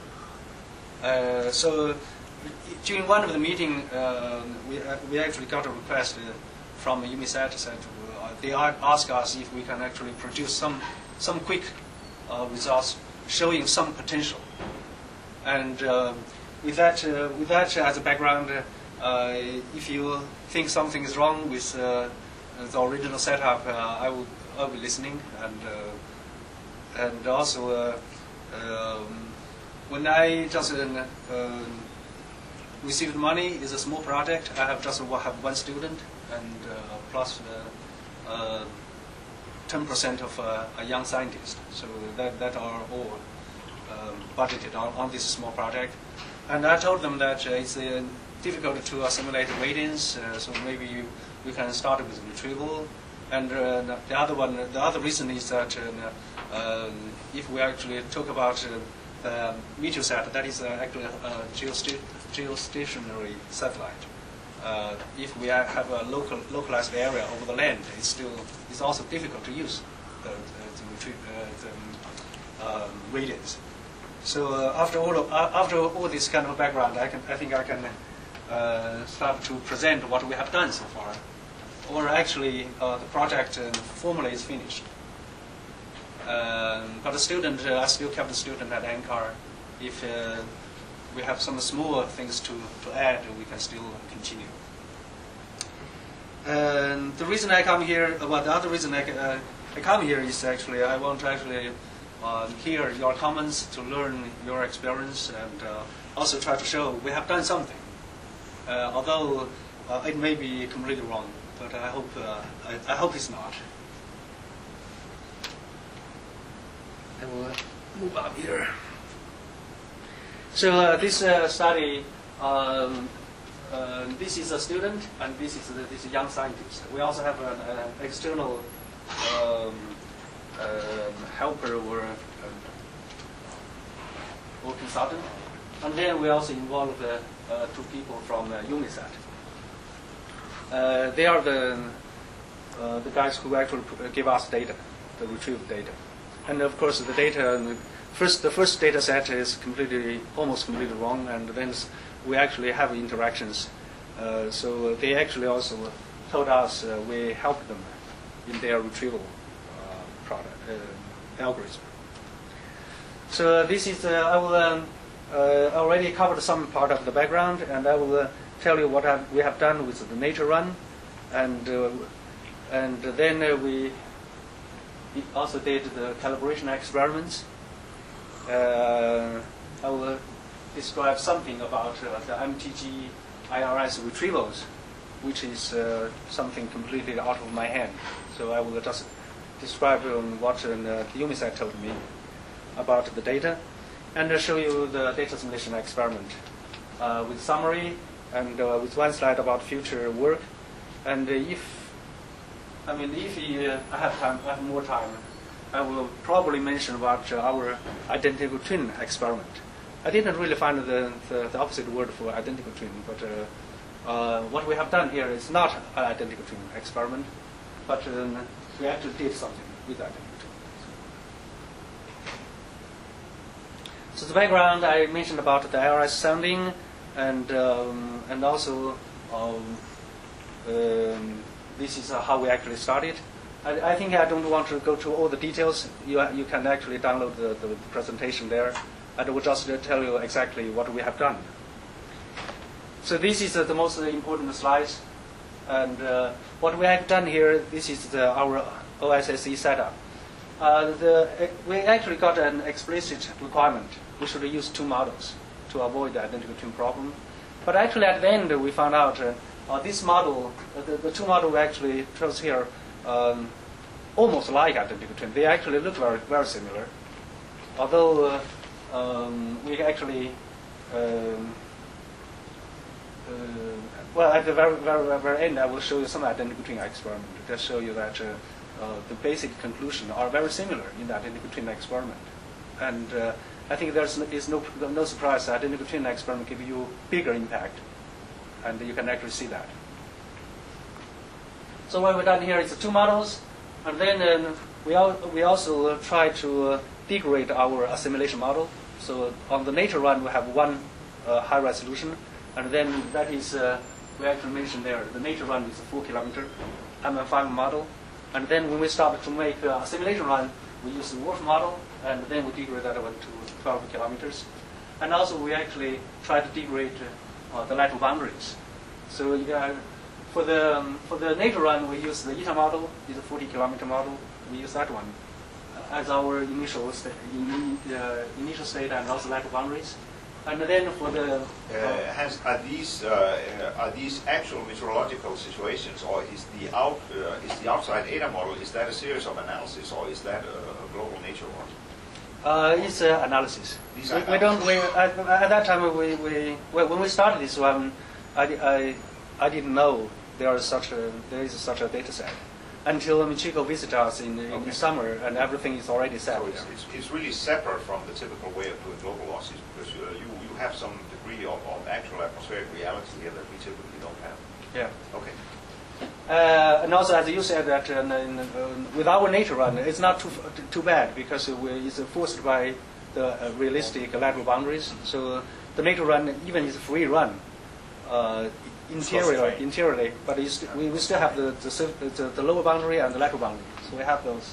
Uh, so. During one of the meeting, uh, we, uh, we actually got a request uh, from UNISAT. Said uh, they asked us if we can actually produce some some quick uh, results showing some potential. And uh, with that uh, with that as a background, uh, if you think something is wrong with uh, the original setup, uh, I will I will be listening. And uh, and also uh, um, when I just uh, uh, received money, is a small project. I have just have one student, and uh, plus ten percent uh, of uh, a young scientist. So that that are all um, budgeted on, on this small project. And I told them that uh, it's uh, difficult to assimilate ratings, uh, so maybe you, we can start with retrieval. And uh, the other one, the other reason is that uh, uh, if we actually talk about uh, Uh, Meteosat, that is uh, actually a geosta geostationary satellite. Uh, if we have a local localized area over the land, it's still it's also difficult to use the, the, the, uh, the um, radians. So uh, after all of, uh, after all this kind of background, I can I think I can uh, start to present what we have done so far, or actually uh, the project uh, formally is finished. Um, but the student, uh, I still kept the student at Ankara. If uh, we have some small things to, to add, we can still continue. And the reason I come here, well, the other reason I, uh, I come here is actually I want to actually uh, hear your comments, to learn your experience, and uh, also try to show we have done something. Uh, although uh, it may be completely wrong, but I hope uh, I, I hope it's not. I will move up here. So uh, this uh, study um, uh, this is a student, and this is the, this is a young scientist. We also have an, an external um, um, helper or, um, or consultant. And then we also involve uh, uh, two people from uh, UNISAT. Uh, they are the uh, the guys who actually give us data, the retrieved data. And of course, the data first the first data set is completely almost completely wrong, and then we actually have interactions. Uh, so they actually also told us uh, we helped them in their retrieval uh, product uh, algorithm. So this is uh, I will. Um, Uh, already covered some part of the background, and I will uh, tell you what I've, we have done with the nature run, and uh, and then uh, we also did the calibration experiments. Uh, I will uh, describe something about uh, the M T G I R S retrievals, which is uh, something completely out of my hand. So I will just describe um, what uh, the UNISAT told me about the data, and uh, show you the data simulation experiment uh, with summary and uh, with one slide about future work. And uh, if, I mean, if uh, I have time, I have more time, I will probably mention about uh, our identical twin experiment. I didn't really find the, the, the opposite word for identical twin, but uh, uh, what we have done here is not an identical twin experiment, but um, we actually did something with identical twin. So the background I mentioned about the I R S sounding, and um, and also um, um, this is uh, how we actually started. I, I think I don't want to go through all the details. You you can actually download the, the presentation there, and I will just tell you exactly what we have done. So this is uh, the most important slides, and uh, what we have done here. This is the, our O S S E setup. Uh, the, uh, we actually got an explicit requirement. We should use two models to avoid the identical twin problem. But actually at the end we found out uh, uh, this model, uh, the, the two models actually shows here um, almost like identical twin. They actually look very, very similar. Although uh, um, we actually, um, uh, well at the very, very, very end I will show you some identical twin experiment to just show you that uh, Uh, the basic conclusion are very similar in the identical twin experiment. And uh, I think there's no, is no, no surprise that identical twin experiment gives you bigger impact. And you can actually see that. So what we've done here is two models. And then uh, we, al we also uh, try to uh, degrade our assimilation model. So on the nature run, we have one uh, high resolution. And then that is, uh, we actually mentioned there, the nature run is a four kilometer M M five model. And then when we start to make a simulation run, we use the Wolf model, and then we degrade that one to twelve kilometers. And also we actually try to degrade uh, the lateral boundaries. So uh, for the um, for the nature run, we use the E T A model, is a forty kilometer model. We use that one as our initial sta in, uh, initial state and also lateral boundaries. And then for the uh, uh, has, are these uh, are these actual meteorological situations, or is the out uh, is the outside A D A model, is that a series of analysis, or is that a, a global nature one? Uh, it's uh, analysis. We, we don't. We, at, at that time, we, we well, when we started this one, I, I I didn't know there is such a there is such a data set until Michiko visited us in, in okay. the summer, and everything is already set. So it's, it's, it's really separate from the typical way of doing global losses, because you you, you have some degree of, of actual atmospheric reality here that we typically don't have. Yeah. Okay. Uh, and also, as you said, that uh, in, uh, with our nature run, it's not too too bad because we, it's forced by the uh, realistic lateral boundaries. So the nature run, even is a free run, uh, interior interiorly, but it's, we, we still have the the, the the lower boundary and the lateral boundary. So we have those.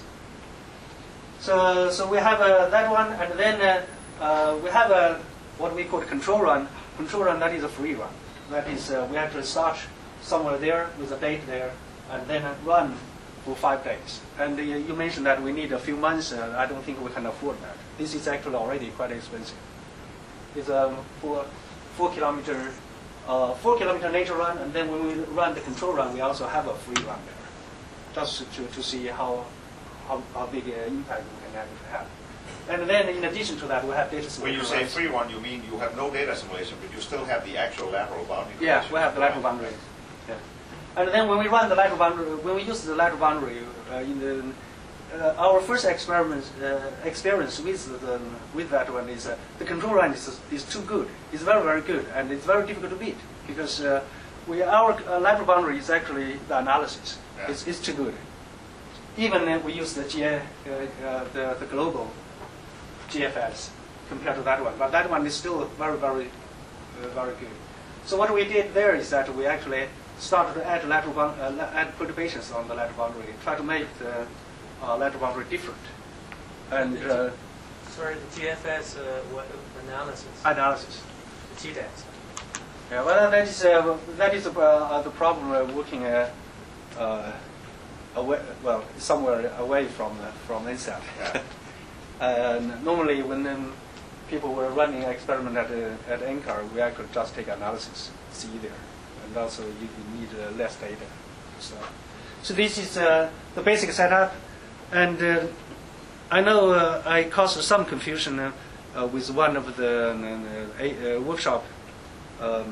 So so we have uh, that one, and then uh, uh, we have a what we call control run. Control run, that is a free run. That is uh, we have to start somewhere there with a date there, and then run for five days. And uh, you mentioned that we need a few months. Uh, I don't think we can afford that. This is actually already quite expensive. It's a four, four kilometer, uh, four kilometer nature run, and then when we run the control run, we also have a free run there, just to, to see how how, how big an impact we can have. And then in addition to that, we have data When you simulation say runs. free one, you mean you have no data simulation, but you still have the actual lateral boundary Yeah, condition. we have the lateral boundary. Yeah. And then when we run the lateral boundary, when we use the lateral boundary uh, in the uh, our first experiment uh, experience with the with that one is uh, the control run is is too good. It's very very good, and it's very difficult to beat because uh, we our uh, lateral boundary is actually the analysis. Yeah. It's it's too good. Even if we use the G A, uh, uh, the the global G F S compared to that one, but that one is still very very uh, very good. So what we did there is that we actually started to add lateral bound, uh, la- add perturbations on the lateral boundary, try to make the uh, lateral boundary different. And uh, Sorry, the G F S uh, what, analysis. analysis. The G D A S. Yeah, well, that is uh, that is uh, the problem uh, working uh, uh, away, well, somewhere away from uh, from NSAP. Yeah. And normally, when um, people were running an experiment at uh, at NCAR, we actually just take analysis, see there, and also you, you need uh, less data. So, so this is uh, the basic setup, and uh, I know uh, I caused some confusion uh, uh, with one of the uh, uh, workshop um,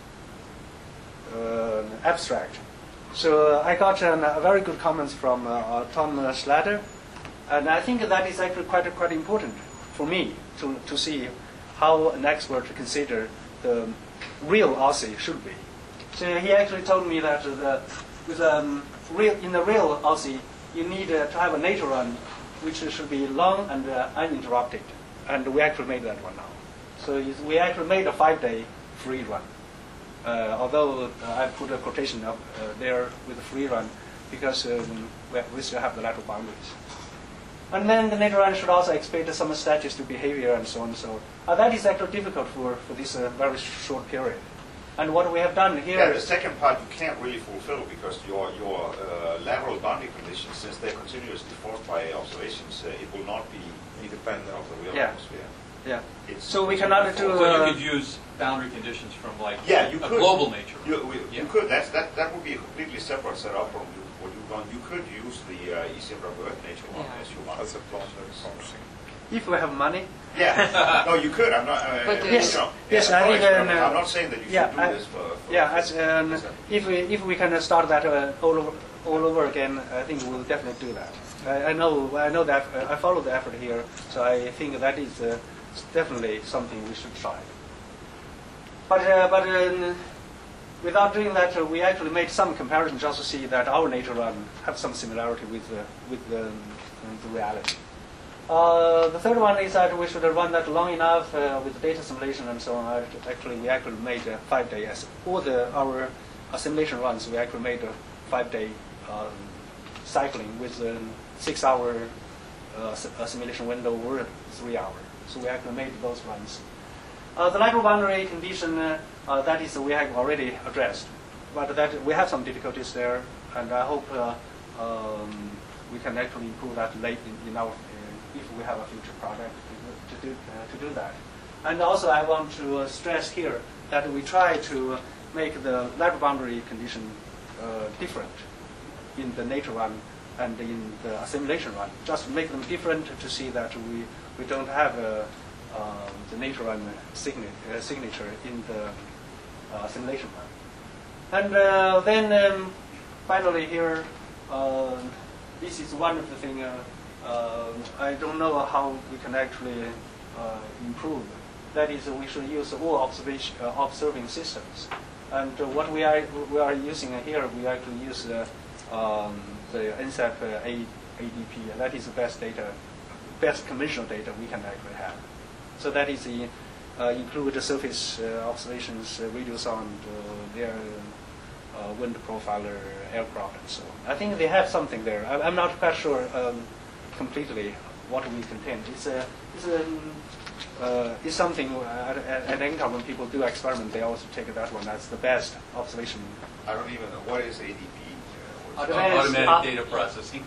uh, abstract. So uh, I got um, a very good comments from uh, uh, Tom uh, Schlatter, and I think that is actually quite quite important for me to to see how an expert consider the real Aussie should be. So he actually told me that the, with um, real in the real Aussie you need uh, to have a nature run which should be long and uh, uninterrupted, and we actually made that one now. So it's, we actually made a five-day free run. Uh, although uh, I put a quotation up uh, there with the free run because um, we, we still have the lateral boundaries. And then the nature run should also expect some statistic behavior and so on. So uh, that is actually difficult for, for this uh, very short period. And what we have done here... Yeah, the second part you can't really fulfill because your your uh, lateral boundary conditions, since they're continuously forced by observations, uh, it will not be independent of the real Yeah. atmosphere. Yeah. It's So we cannot do... So Uh, you could use boundary conditions from like Yeah, you a could. global nature. You, we, Yeah. you could. That's, that that would be a completely separate setup from you, what you want. You could use the uh, E C M Earth nature one Yeah. as you want. That's a promising. if we have money... Yeah. No, you could. I'm not. Uh, But, uh, yes, you know, yes, yeah, I for think, experiment. uh, I'm not saying that you yeah, should do I- this for. for Yeah, as, um, for- if we if we can start that uh, all over all over again, I think we'll definitely do that. I, I know I know that uh, I follow the effort here, so I think that is uh, definitely something we should try. But uh, but um, without doing that, uh, we actually made some comparisons just to see that our nature run have some similarity with uh, with the, um, the reality. Uh, the third one is that we should run that long enough uh, with data simulation and so on. Uh, Actually, we actually made a five days. All the our uh, simulation runs, we actually made a five-day um, cycling with a six-hour uh, s- uh, simulation window or three hour. So we actually made those runs. Uh, the lateral boundary condition, uh, uh, that is we have already addressed, but that we have some difficulties there, and I hope uh, um, we can actually improve that late in, in our if we have a future project to, to do uh, to do that. And also, I want to uh, stress here that we try to make the lateral boundary condition uh, different in the nature run and in the simulation run. Just make them different to see that we we don't have uh, um, the nature run signa- uh, signature in the uh, simulation run. And uh, then um, finally here, uh, this is one of the things. Uh, Uh, I don't know how we can actually uh, improve. That is, we should use all observation, uh, observing systems. And uh, what we are we are using here, we actually use uh, um, the NSAP uh, A D P. That is the best data, best conventional data we can actually have. So that is the uh, include the surface uh, observations, uh, radio sound, uh, their uh, wind profiler, aircraft, and so on. I think they have something there. I, I'm not quite sure. Um, completely what we contend. It's a, it's a, uh, it's something at, at, at NCAR when people do experiment, they also take that one as the best observation. I don't even know what is A D P. Uh, Automatic, Automatic automatic data processing.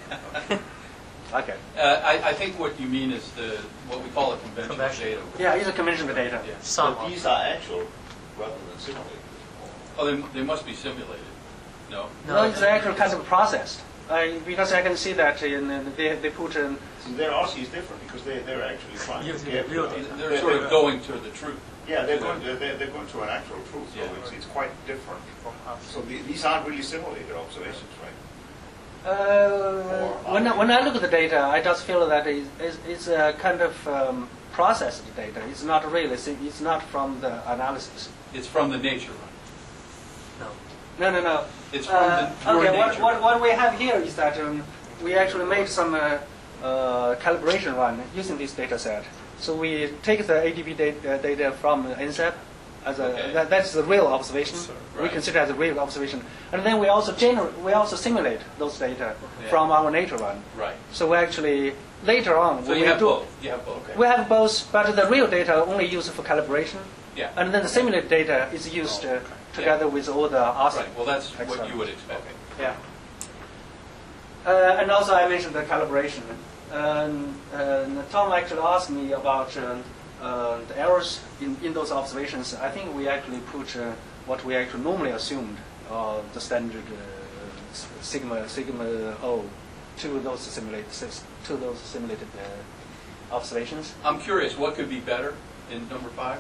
Okay. Uh, I, I think what you mean is the what we call a conventional Conventional. data. Yeah, it's a conventional data. Yeah. Some But these are actual rather than simulated. Oh, they, they must be simulated. No. No, it's actually kind of processed. I, because I can see that in, uh, they, they put in See, their R C is different because they, they're actually trying to get... They're, uh, they're sort of going to the truth. Yeah, they're going, they're, they're going to an actual truth, so Yeah. it's, it's quite different from us. So the, these aren't really simulated observations, right? Uh, when, I, when I look at the data, I just feel that it's, it's, it's a kind of um, processed data. It's not really, it's not from the analysis. It's from the nature run. No, no, no. It's from Uh, the pure okay, what, nature. what, what we have here is that um, we actually made some uh, uh, calibration run using this data set. So we take the A D P data, data from N S E P, as a, Okay. that, that's the real observation. We right. consider as a real observation, and then we also generate, we also simulate those data Yeah. from our nature run. Right. So we actually later on So when you we have do, both. You have both. we have both, but the real data only used for calibration. Yeah. And then the simulated data is used uh, together with all the R C. Right. Well, that's what Excellent. you would expect. Yeah. Uh, and also I mentioned the calibration. Um, uh, Tom actually asked me about um, uh, the errors in, in those observations. I think we actually put uh, what we actually normally assumed, uh, the standard uh, sigma sigma O, to those simulated to those simulated uh, observations. I'm curious, what could be better in number five?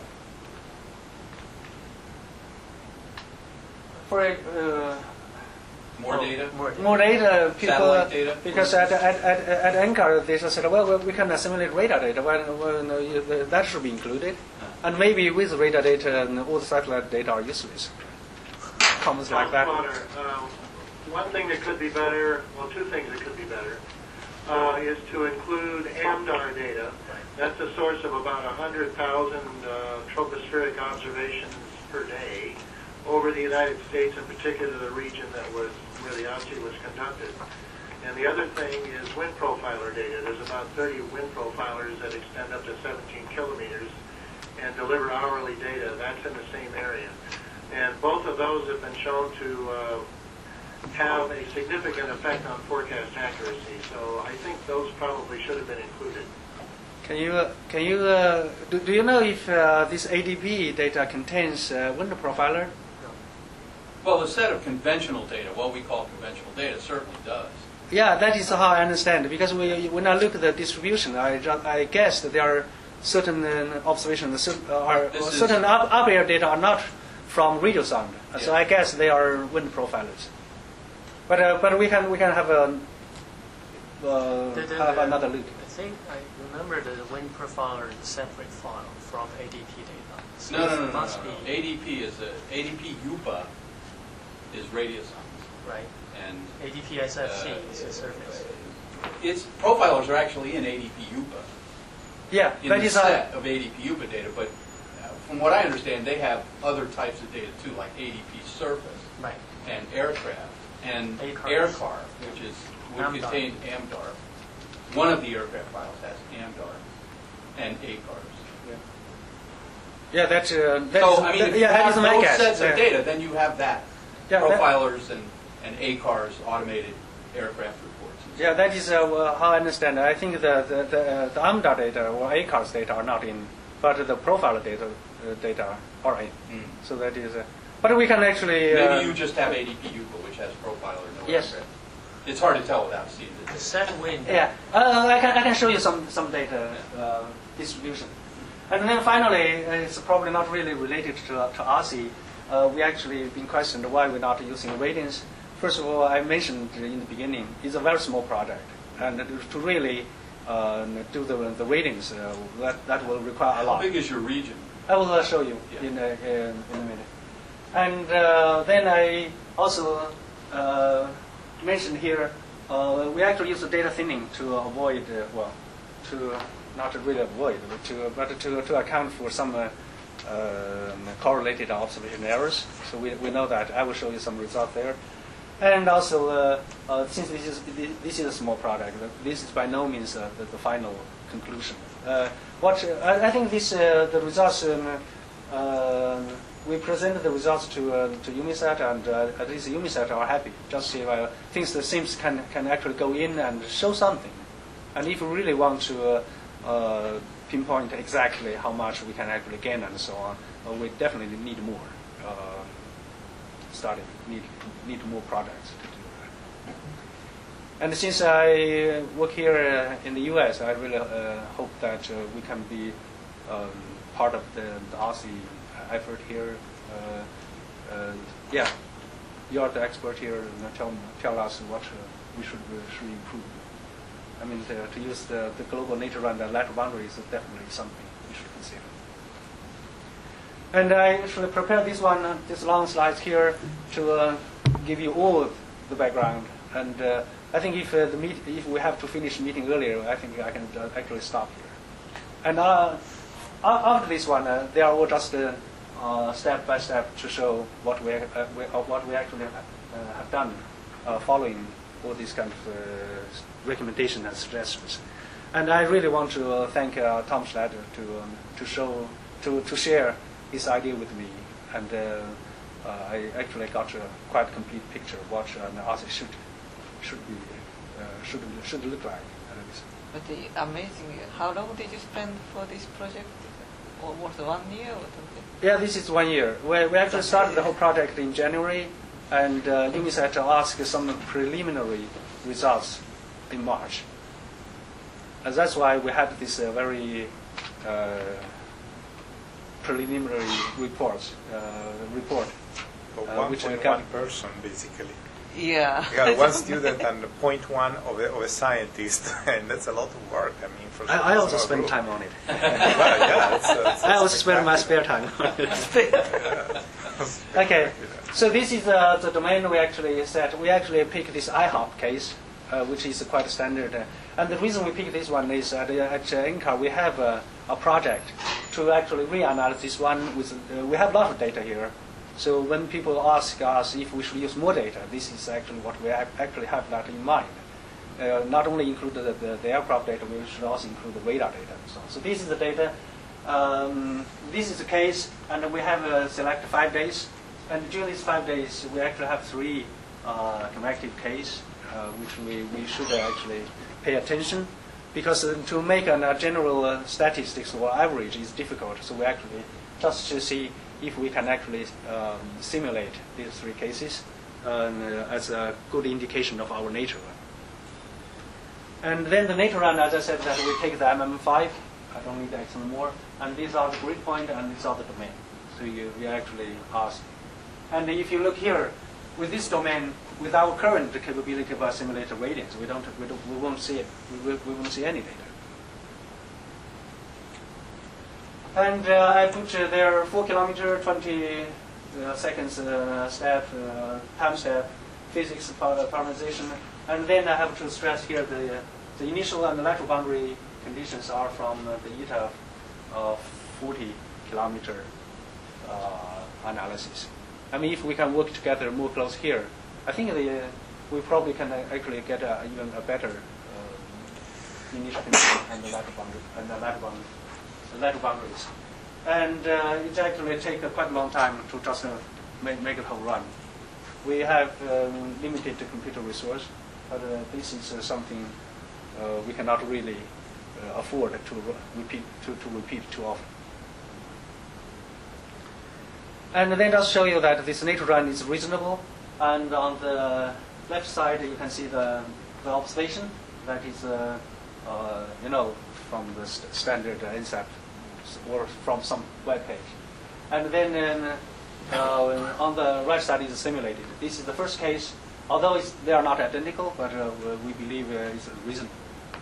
For uh, More data? More data, people, Satellite data? because at, at, at, at NCAR they just said, well, well, we can assimilate radar data, well, well, no, you, the, that should be included. And maybe with radar data and all the satellite data are useless. Comments like that. Connor, um, one thing that could be better, well, two things that could be better, uh, is to include AMDAR data. That's a source of about one hundred thousand uh, tropospheric observations per day over the United States, in particular the region that was where the O S C E was conducted. And the other thing is wind profiler data. There's about thirty wind profilers that extend up to seventeen kilometers and deliver hourly data. That's in the same area. And both of those have been shown to uh, have a significant effect on forecast accuracy. So I think those probably should have been included. Can you, uh, can you, uh, do, do you know if uh, this A D P data contains uh, wind profiler? Well, the set of conventional data, what we call conventional data, certainly does. Yeah, that is how I understand. Because we, when I look at the distribution, I, ju- I guess that there are certain uh, observations, cer- uh, are, This is- certain up, up air data are not from radio sound. Uh, So Yeah. I guess they are wind profilers. But uh, but we can we can have a uh, The- the- have the- another look. I think I remember that the wind profiler is a separate file from A D P data. So No, no, it no, no, must no, no. be A D P is a, A D P U P A is radiosondes. right. And A D P S F C uh, is a surface. its profilers are actually in A D P U P A. Yeah, in that the is a, set of A D P U P A data, but uh, from what I understand, they have other types of data too, like A D P surface Right. and aircraft and A C A R. aircar, which is would AMDAR. contain AMDAR. One of the aircraft files has AMDAR and A C A Rs. yeah, that, uh, that So is, I mean, that, if you yeah, that have is my those guess. sets of yeah. data, then you have that Yeah, that- profilers and and A C A Rs, automated aircraft reports. Yeah, that is uh, well, how I understand it. I think the the the, uh, the AMDAR data or A C A Rs data are not in, but the profile data uh, data are in. Mm. So that is. Uh, but we can actually. Maybe Uh, you just have A D P U P A, which has profiler, no Yes. aircraft. It's hard to tell without seeing the The data. set wind. Yeah, uh, I can I can show you some some data uh, distribution, and then finally, uh, it's probably not really related to to R C. Uh, we actually been questioned why we're not using radians. First of all, I mentioned in the beginning, it's a very small project, and to really uh, do the the ratings, uh, that that will require a How lot. big is your region? I will uh, show you Yeah. in, a, in, in a minute. And uh, then I also uh, mentioned here, uh, we actually use the data thinning to avoid, uh, well, to not really avoid, but to, but to, to account for some uh, um, correlated observation errors. So we, we know that. I will show you some results there. And also, uh, uh, since this is this is a small product, this is by no means uh, the, the final conclusion. Uh, what uh, I, I think this uh, the results um, uh, we presented the results to uh, to UMISAT, and uh, at least UMISAT are happy. Just see uh, things that seems can can actually go in and show something. And if we really want to uh, uh, pinpoint exactly how much we can actually gain and so on, uh, we definitely need more uh, study, need need more products to do that. And since I work here uh, in the U S, I really uh, hope that uh, we can be um, part of the, the Aussie effort here. Uh, uh, yeah, you are the expert here. And tell tell us what uh, we should uh, should improve. I mean, the, to use the, the global nature run the lateral boundary is definitely something we should consider. And I actually prepared this one, uh, this long slides here to uh, give you all the background. And uh, I think if uh, the meet, if we have to finish meeting earlier, I think I can uh, actually stop here. And uh, after this one, uh, they are all just uh, uh, step by step to show what we, uh, we uh, what we actually uh, have done uh, following all these kind of uh, recommendations and suggestions. And I really want to uh, thank uh, Tom Schlatter to um, to show to to share his idea with me, and uh, uh, I actually got a quite complete picture of what an Aussie should should be uh, should should look like. But the amazing, how long did you spend for this project? Almost one year or something? Yeah, this is one year. We, we actually started the whole project in January, and uh, UNICEF asked some preliminary results in March. And that's why we had this uh, very uh, preliminary reports, uh, report. So uh, one point one person, basically. Yeah. You got one student and zero point one of a, of a scientist, and that's a lot of work. I mean, for I, I also spend group. time on it. Well, yeah, it's, uh, it's I also spend my spare time on it. Okay, so this is uh, the domain we actually set. We actually picked this I HOP case, uh, which is quite standard. Uh, and the reason we picked this one is that uh, at uh, NCAR we have uh, a project to actually reanalyze this one. With, uh, we have a lot of data here. So when people ask us if we should use more data, this is actually what we actually have that in mind. Uh, not only include the, the, the aircraft data, we should also include the radar data and so on. So this is the data. Um, this is the case, and we have uh, selected five days. And during these five days, we actually have three uh, connected cases, uh, which we, we should uh, actually pay attention. Because uh, to make a uh, general uh, statistics or average is difficult. So we actually just to see if we can actually um, simulate these three cases uh, as a good indication of our nature run. And then the nature run, as I said, that we take the M M five. I don't need X M more. And these are the grid point and these are the domain. So you, you actually ask. And if you look here, with this domain, with our current capability of our simulator radiance, we don't, we don't, we won't see it. We, will, we won't see any data. And uh, I put uh, there four kilometer, twenty uh, seconds uh, step, uh, time step, physics parameterization, and then I have to stress here the the initial and the lateral boundary conditions are from uh, the eta of forty kilometer uh, analysis. I mean, if we can work together more close here, I think the, uh, we probably can uh, actually get a, even a better uh, initial condition and the lateral boundary and the lateral boundary. Lateral boundaries, and uh, it actually takes uh, quite a long time to just uh, make, make the whole run. We have um, limited computer resource, but uh, this is uh, something uh, we cannot really uh, afford to repeat to, to repeat too often. And then just show you that this nature run is reasonable. And on the left side, you can see the the observation that is uh, uh, you know from the st standard uh, INSAP or from some web page. And then um, uh, on the right side is simulated. This is the first case, although it's, they are not identical, but uh, we believe uh, it's reasonable.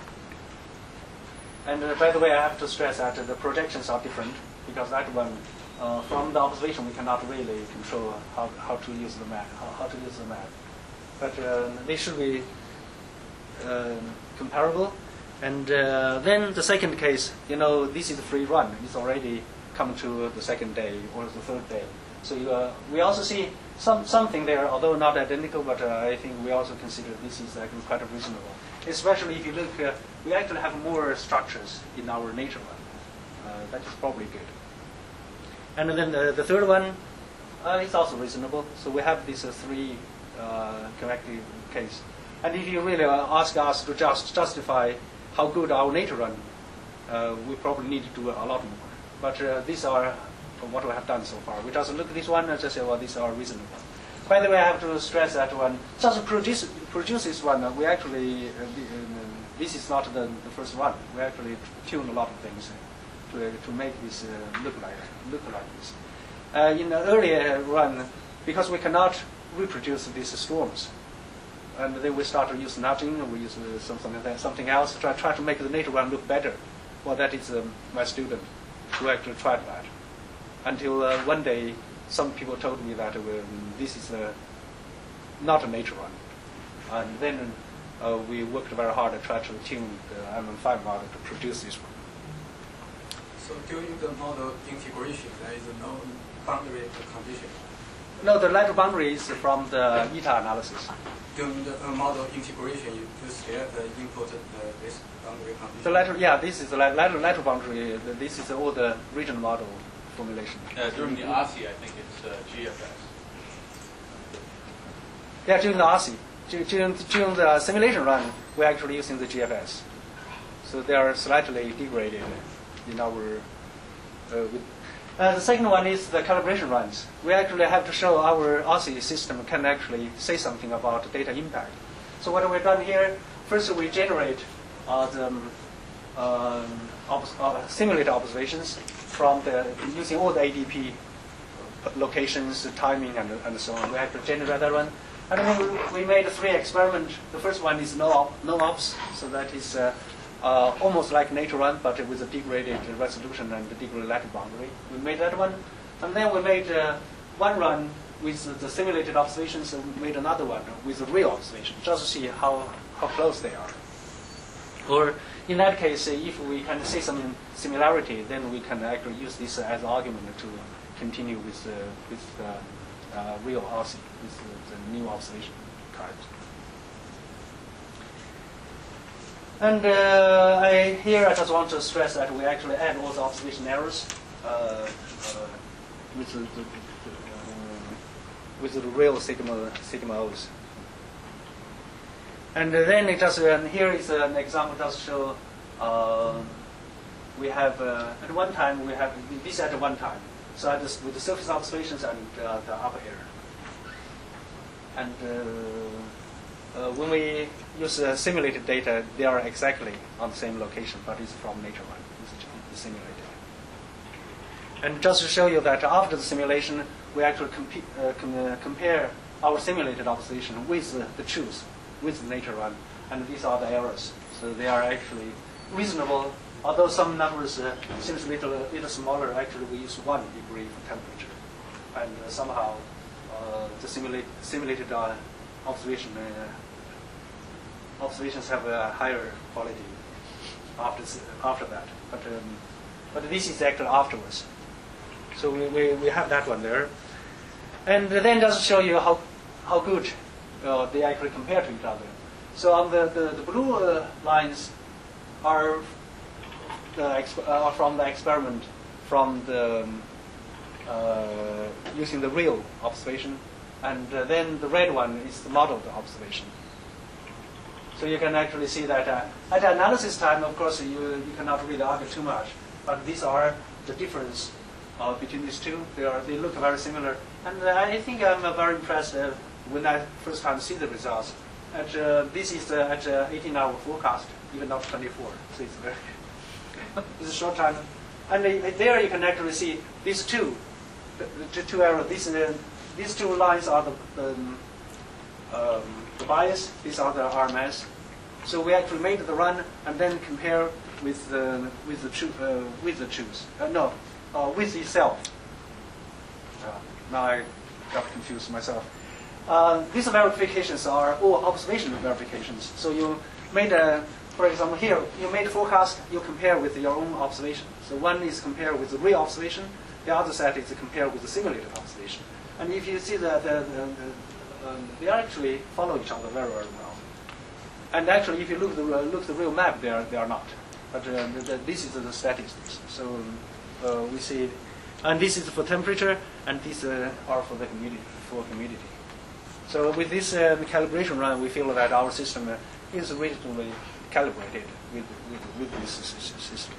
And uh, by the way, I have to stress that uh, the projections are different, because that one, uh, from the observation, we cannot really control how, how to use the map, how, how to use the map. But uh, they should be uh, comparable. And uh, then the second case, you know, this is a free run. It's already come to the second day or the third day. So uh, we also see some something there, although not identical, but uh, I think we also consider this is actually quite reasonable. Especially if you look, uh, we actually have more structures in our nature run. Uh, that is probably good. And then the, the third one uh, is also reasonable. So we have these uh, three uh, corrective cases. And if you really uh, ask us to just justify how good our nature run, uh, we probably need to do a lot more. But uh, these are what we have done so far. We just look at this one and just say, well, these are reasonable. By the way, I have to stress that one, just produce, produce this one, uh, we actually, uh, the, uh, this is not the, the first one. We actually tuned a lot of things to, uh, to make this uh, look like look like this. Uh, in the earlier run, because we cannot reproduce these storms, and then we start to use nudging, we use uh, something, something else, try, try to make the native run look better. Well, that is um, my student who actually tried that. Until uh, one day, some people told me that uh, this is uh, not a nature run. And then uh, we worked very hard to try to tune the M M five model to produce this one. So during the model integration, there is no boundary condition. No, the lateral boundary is from the eta analysis. During the uh, model integration, you, you still uh, input uh, this boundary condition. The lateral, yeah, this is the lateral, lateral boundary. This is all the region model formulation. Uh, during the O S I, I think it's uh, G F S. Yeah, during the O S I. During, during the simulation run, we're actually using the G F S. So they are slightly degraded in our... Uh, with, uh, the second one is the calibration runs. We actually have to show our O S I system can actually say something about data impact. So what we've done here, first we generate uh, the um, obs uh, simulated observations from the, using all the A D P locations, the timing, and, and so on. We have to generate that one. And then we, we made three experiments. The first one is no, op, no ops, so that is uh, uh, almost like nature run, but with a degraded resolution and the degraded lateral boundary. We made that one. And then we made uh, one run with the simulated observations, and we made another one with the real observation, just to see how, how close they are. Or in that case, if we can see some similarity, then we can actually use this as an argument to continue with, uh, with the uh, real O S I, with the, the new observation types. And uh, I, here I just want to stress that we actually add all the observation errors uh, uh, with, the, the, the, uh, with the real sigma, sigma O's. And then it does, and here is an example does show uh, we have, uh, at one time, we have this at one time. So at this, with the surface observations and uh, the upper air. And uh, uh, when we use uh, simulated data, they are exactly on the same location, but it's from nature one, it's simulated. And just to show you that after the simulation, we actually comp uh, com uh, compare our simulated observation with uh, the truth, with the nature one, and these are the errors. So they are actually reasonable, although some numbers uh, seems a little, little smaller. Actually, we use one degree for temperature, and uh, somehow uh, the simulate, simulated uh, observation uh, observations have a higher quality after after that. But um, but this is actually afterwards. So we, we, we have that one there, and then just show you how how good uh, they actually compare to each other. So on the the, the blue uh, lines are the exp uh, from the experiment from the um, uh, using the real observation, and uh, then the red one is the modeled observation. So you can actually see that uh, at the analysis time, of course, you you cannot really argue too much, but these are the difference uh, between these two. They are they look very similar, and uh, I think I'm uh, very impressed uh, when I first time see the results. At uh, this is uh, at uh, eighteen hour forecast, even not twenty-four, so it's very it's a short time. And uh, there you can actually see these two, the, the two arrows. These uh, these two lines are the the, um, the bias. These are the R M S. So we actually made the run and then compare with the with the truth uh, with the truth. Uh, no, uh, with itself. Uh, now I got confused myself. Uh, these verifications are all observation verifications. So you made a, for example, here you made a forecast. You compare with your own observation. So one is compared with the real observation. The other set is compared with the simulated observation. And if you see that the, the, the, um, they actually follow each other very, very well. And actually, if you look at the look at the real map, they are they are not. But uh, the, the, this is the statistics. So uh, we see, and this is for temperature, and these uh, are for the humidity. For humidity. So with this uh, calibration run, we feel that our system uh, is reasonably calibrated with, with, with this system.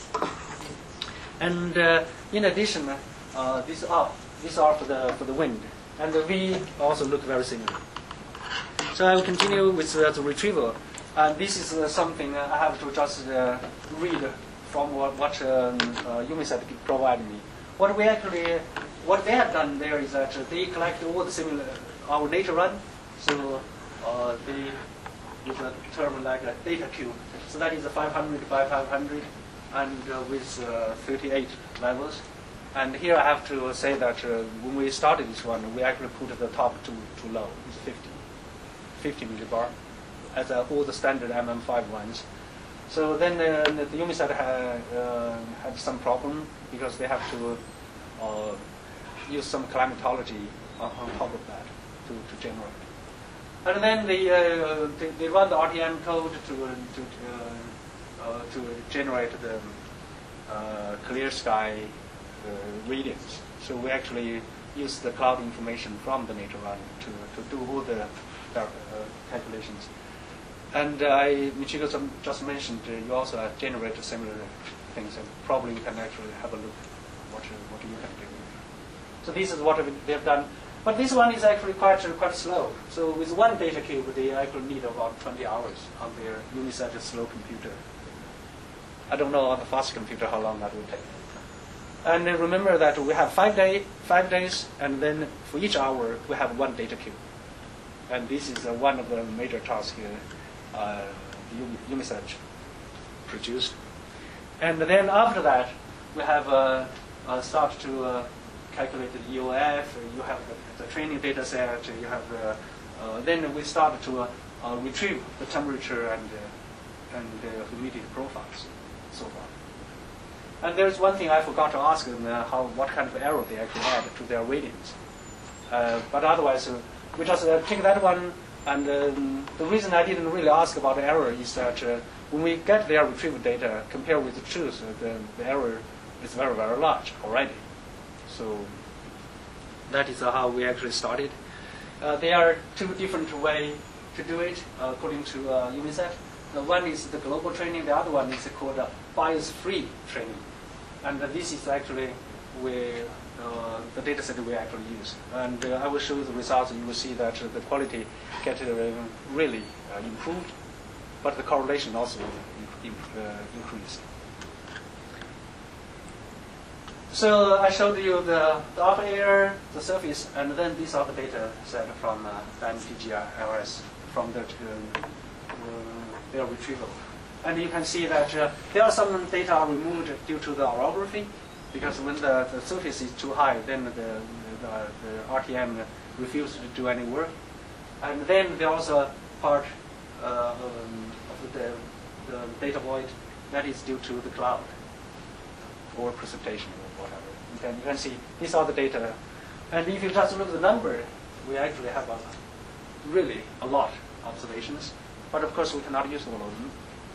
And uh, in addition, uh, these are these are for the for the wind, and the V also look very similar. So I will continue with uh, the retrieval. And this is uh, something uh, I have to just uh, read from what, what um, uh, UMISAT provided me. What we actually, what they have done there is that they collect all the similar, our data run. So uh, they use a term like a data cube. So that is a five hundred by five hundred, and uh, with uh, thirty-eight levels. And here I have to say that uh, when we started this one, we actually put the top too too low. It's fifty, fifty millibar, as uh, all the standard M M five ones. So then uh, the UMISAT had, uh, had some problem because they have to uh, use some climatology on, on top of that to, to generate. And then they, uh, they, they run the R T M code to to uh, uh, to generate the uh, clear sky uh, readings. So we actually use the cloud information from the nature run to to do all the uh, calculations. And I, Michiko just mentioned, uh, you also uh, generate similar things, and probably you can actually have a look what you, what you can do. So this is what they've done. But this one is actually quite uh, quite slow. So with one data cube, they actually need about twenty hours on their UMISAT slow computer. I don't know on the fast computer how long that will take. And uh, remember that we have five day, five days, and then for each hour we have one data cube. And this is uh, one of the major tasks here. Uh, UMISAT produced. And then after that, we have uh, uh, start to uh, calculate the E O F, you have the, the training data set, you have uh, uh, then we start to uh, uh, retrieve the temperature and, uh, and uh, humidity profiles so far. And there's one thing I forgot to ask them, uh, how, what kind of error they actually add to their readings. Uh, but otherwise, uh, we just uh, take that one. And um, the reason I didn't really ask about the error is that uh, when we get their retrieved data, compared with the truth, uh, the, the error is very, very large already. So that is uh, how we actually started. Uh, there are two different ways to do it, uh, according to uh, UMISAT. The one is the global training. The other one is called uh, bias-free training. And uh, this is actually where Uh, the data set we actually use. And uh, I will show you the results, and you will see that uh, the quality gets uh, really uh, improved, but the correlation also in, uh, increased. So I showed you the, the upper air, the surface, and then these are the data set from uh, the M T G L S, from the, uh, uh, their retrieval. And you can see that uh, there are some data removed due to the orography. Because when the, the surface is too high, then the, the, the R T M refuses to do any work. And then there was a part uh, um, of the, the data void that is due to the cloud or precipitation or whatever. You can, you can see these are the data. And if you just look at the number, we actually have a, really a lot of observations. But of course, we cannot use all of them.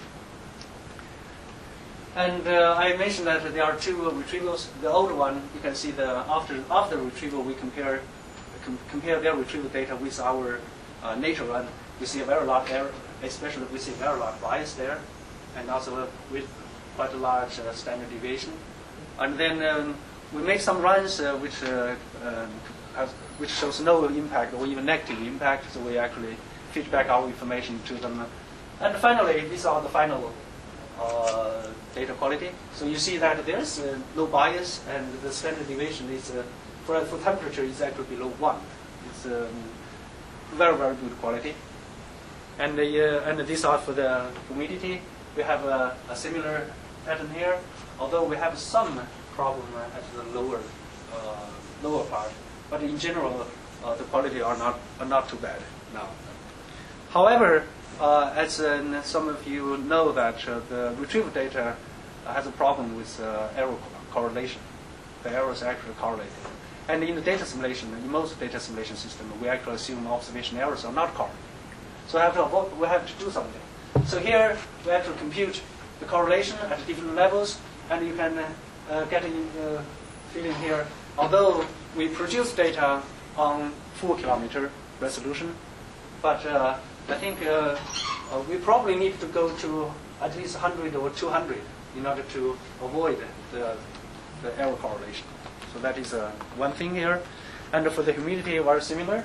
And uh, I mentioned that there are two retrievals. The old one, you can see the after after retrieval, we compare com compare their retrieval data with our uh, nature run. We see a very large error, especially we see a very large bias there, and also with quite a large uh, standard deviation. And then um, we make some runs uh, which uh, um, has, which shows no impact or even negative impact. So we actually feed back our information to them. And finally, these are the final Uh, data quality. So you see that there's uh, no bias, and the standard deviation is uh, for, for temperature is actually below one. It's um, very very good quality. And the uh, and these are for the humidity. We have a, a similar pattern here, although we have some problem at the lower uh, lower part. But in general, uh, the quality are not are not too bad now. However, Uh, as uh, some of you know that uh, the retrieval data uh, has a problem with uh, error co correlation. The errors actually correlated. And in the data simulation, in most data simulation systems, we actually assume observation errors are not correlated. So we have to, we have to do something. So here we have to compute the correlation at different levels, and you can uh, get a uh, feeling here. Although we produce data on four kilometer resolution, but uh, I think uh, uh, we probably need to go to at least one hundred or two hundred in order to avoid the, the error correlation. So that is uh, one thing here. And for the humidity, very similar.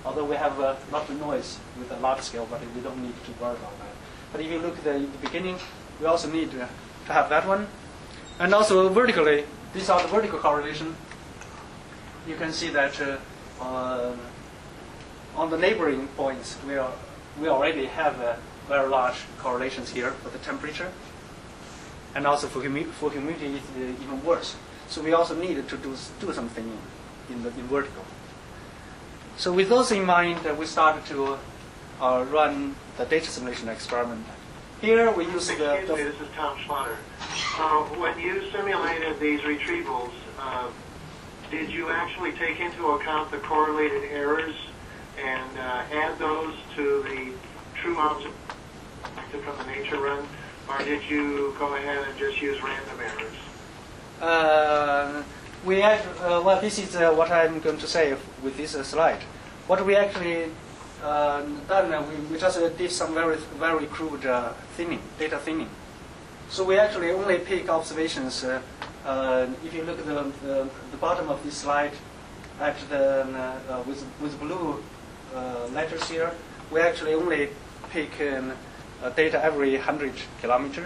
although we have uh, not the noise with a large scale, but we don't need to worry about that. But if you look at the, the beginning, we also need uh, to have that one. And also vertically, these are the vertical correlation. You can see that uh, uh, on the neighboring points, we, are, we already have uh, very large correlations here for the temperature. And also for, humi for humidity, it's uh, even worse. So we also need to do, do something in, in, the, in vertical. So with those in mind, uh, we started to uh, run the data simulation experiment. Here we use the... Excuse the me, this is Tom Schlatter. Uh, when you simulated these retrievals, uh, did you actually take into account the correlated errors and uh, add those to the true observation from the nature run? Or did you go ahead and just use random errors? Uh, we act, uh, well, this is uh, what I'm going to say with this uh, slide. What we actually uh, done, uh, we, we just uh, did some very, very crude uh, thinning, data thinning. So we actually only pick observations. Uh, uh, if you look at the, the, the bottom of this slide, at the uh, with with blue uh, letters here, we actually only pick um, uh, data every one hundred kilometer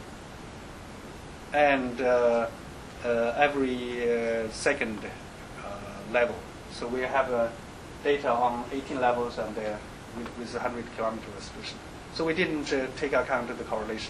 and uh, uh, every uh, second uh, level. So we have uh, data on eighteen levels and uh, with, with one hundred kilometer resolution. So we didn't uh, take account of the correlation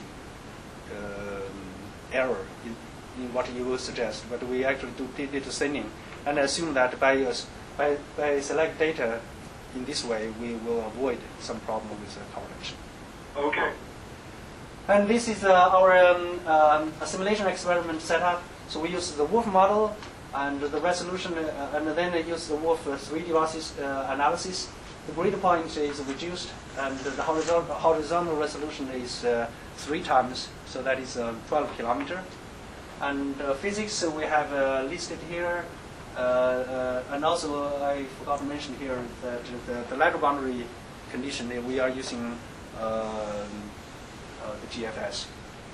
um, error in, in what you would suggest, but we actually do did the thinning and assume that by, uh, by, by select data in this way, we will avoid some problem with the correlation. Okay. And this is uh, our um, um, simulation experiment setup. So we use the Wolf model and the resolution, uh, and then I use the Wolf uh, three D losses uh, analysis. The grid point is reduced, and the horizontal, horizontal resolution is uh, three times, so that is uh, twelve kilometer. And uh, physics uh, we have uh, listed here, uh, uh, and also uh, I forgot to mention here that the, the lateral boundary condition uh, we are using uh, uh, the G F S.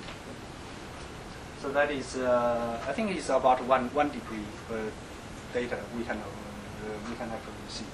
So that is, uh, I think it's about one one degree uh, data we can uh, we can actually see.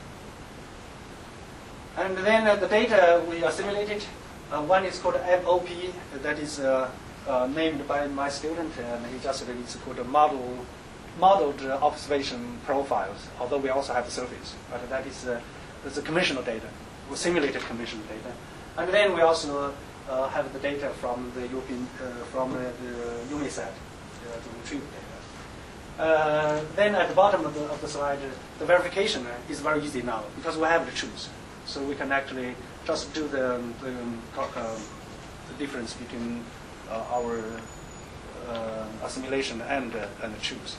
And then uh, the data we assimilated, uh, one is called M O P, that is uh, uh, named by my student, and he just uh, it's called a model, modeled uh, observation profiles, although we also have the surface, but that is uh, the conventional data, or simulated conventional data. And then we also uh, have the data from the European, uh, from uh, the UMISAT, uh, the retrieved data. Uh, then at the bottom of the, of the slide, uh, the verification uh, is very easy now, because we have to choose. So we can actually just do the, the, uh, the difference between uh, our uh, assimilation and, uh, and choose.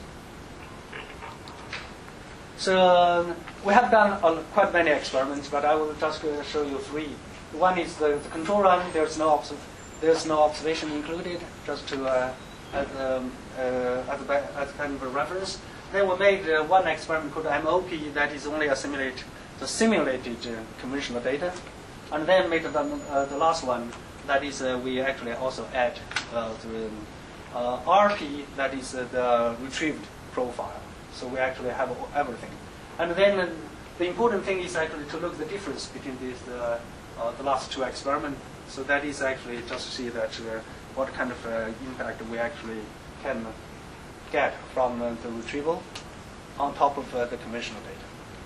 So um, we have done uh, quite many experiments, but I will just uh, show you three. One is the, the control run. There's no there's no observation included, just to uh, as, um, uh, as, a, as kind of a reference. Then we made uh, one experiment called M O P that is only assimilate the simulated uh, conventional data, and then made the, uh, the last one that is uh, we actually also add uh, the uh, R P, that is uh, the retrieved profile. So we actually have everything. And then uh, the important thing is actually to look at the difference between these uh, uh, the last two experiments. So that is actually just to see that uh, what kind of uh, impact we actually can get from uh, the retrieval on top of uh, the conventional data.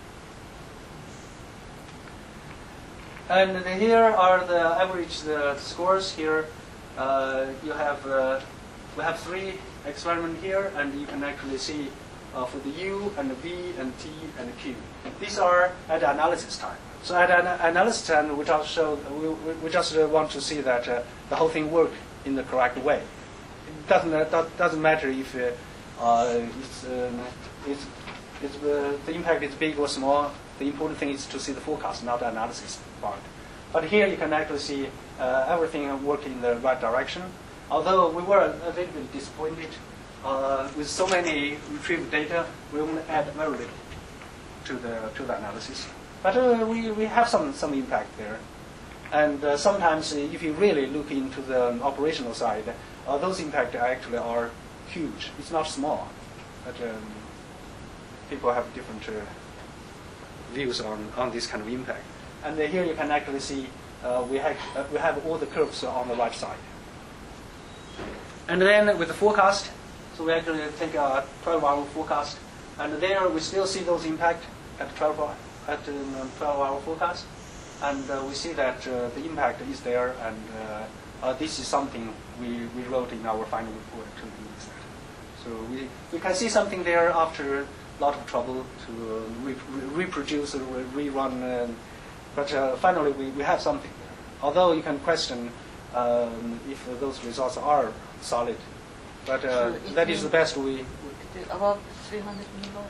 And here are the average the scores. Here uh, you have uh, we have three experiments here, and you can actually see uh, for the U and the V and T and the Q. These are at the analysis time. So at an analysis time, we just show we, we just uh, want to see that uh, the whole thing works in the correct way. It doesn't uh, doesn't matter if uh, uh, it's, um, it's, it's uh, the impact is big or small. The important thing is to see the forecast, not the analysis part. But here you can actually see uh, everything working in the right direction. Although we were a little bit disappointed uh, with so many retrieved data, we only add very little to the to the analysis. But uh, we we have some some impact there. And uh, sometimes, uh, if you really look into the um, operational side, uh, those impacts actually are huge. It's not small, but um, people have different. Uh, views on, on this kind of impact. And uh, here you can actually see uh, we, have, uh, we have all the curves on the right side. And then with the forecast, so we actually take a twelve hour forecast, and there we still see those impact at twelve hour, at um, twelve hour forecast, and uh, we see that uh, the impact is there, and uh, uh, this is something we, we wrote in our final report to use that. So we, we can see something there after a lot of trouble to uh, re re reproduce or rerun, uh, but uh, finally we, we have something there. Although you can question um, if uh, those results are solid, but uh, so that is the best we. About three hundred milliwatt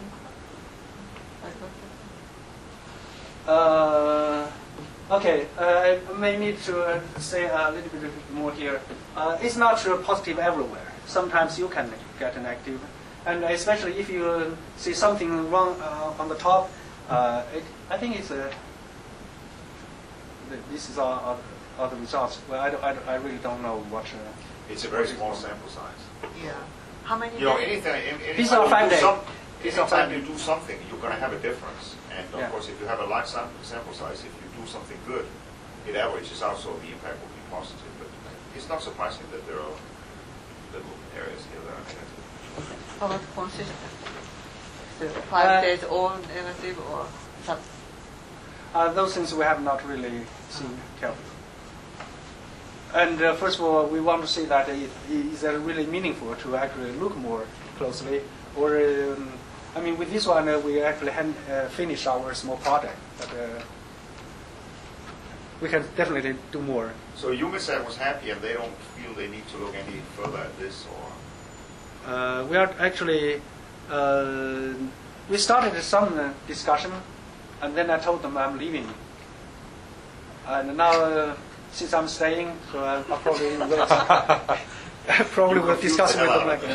negative. Uh, okay, uh, I may need to uh, say a little bit more here. Uh, it's not uh, positive everywhere. Sometimes you can get a negative, and especially if you see something wrong uh, on the top, uh, it, I think it's a. This is all, all, all the results. Well, I, don't, I, don't, I really don't know what. Uh, it's a very small sample size. Yeah. How many? You know, anything. Any, These are five days. Some, anytime you do something, you're going to have a difference. And of yeah. course, if you have a large sample, sample size, if you do something good, it averages out, so the impact will be positive. But it's not surprising that there are little areas here that are negative. How about consistent? So five uh, days all negative or some? Uh, those things we have not really seen carefully. And uh, first of all, we want to see that it, is that really meaningful to actually look more closely, or um, I mean, with this one uh, we actually hand, uh, finished our small project, but uh, we can definitely do more. So UMISAT was happy, and they don't feel they need to look any further at this, or? Uh, we are actually uh, we started some uh, discussion, and then I told them I'm leaving, and now. Uh, Since I'm staying, so I, I probably will, I probably will discuss with them. Like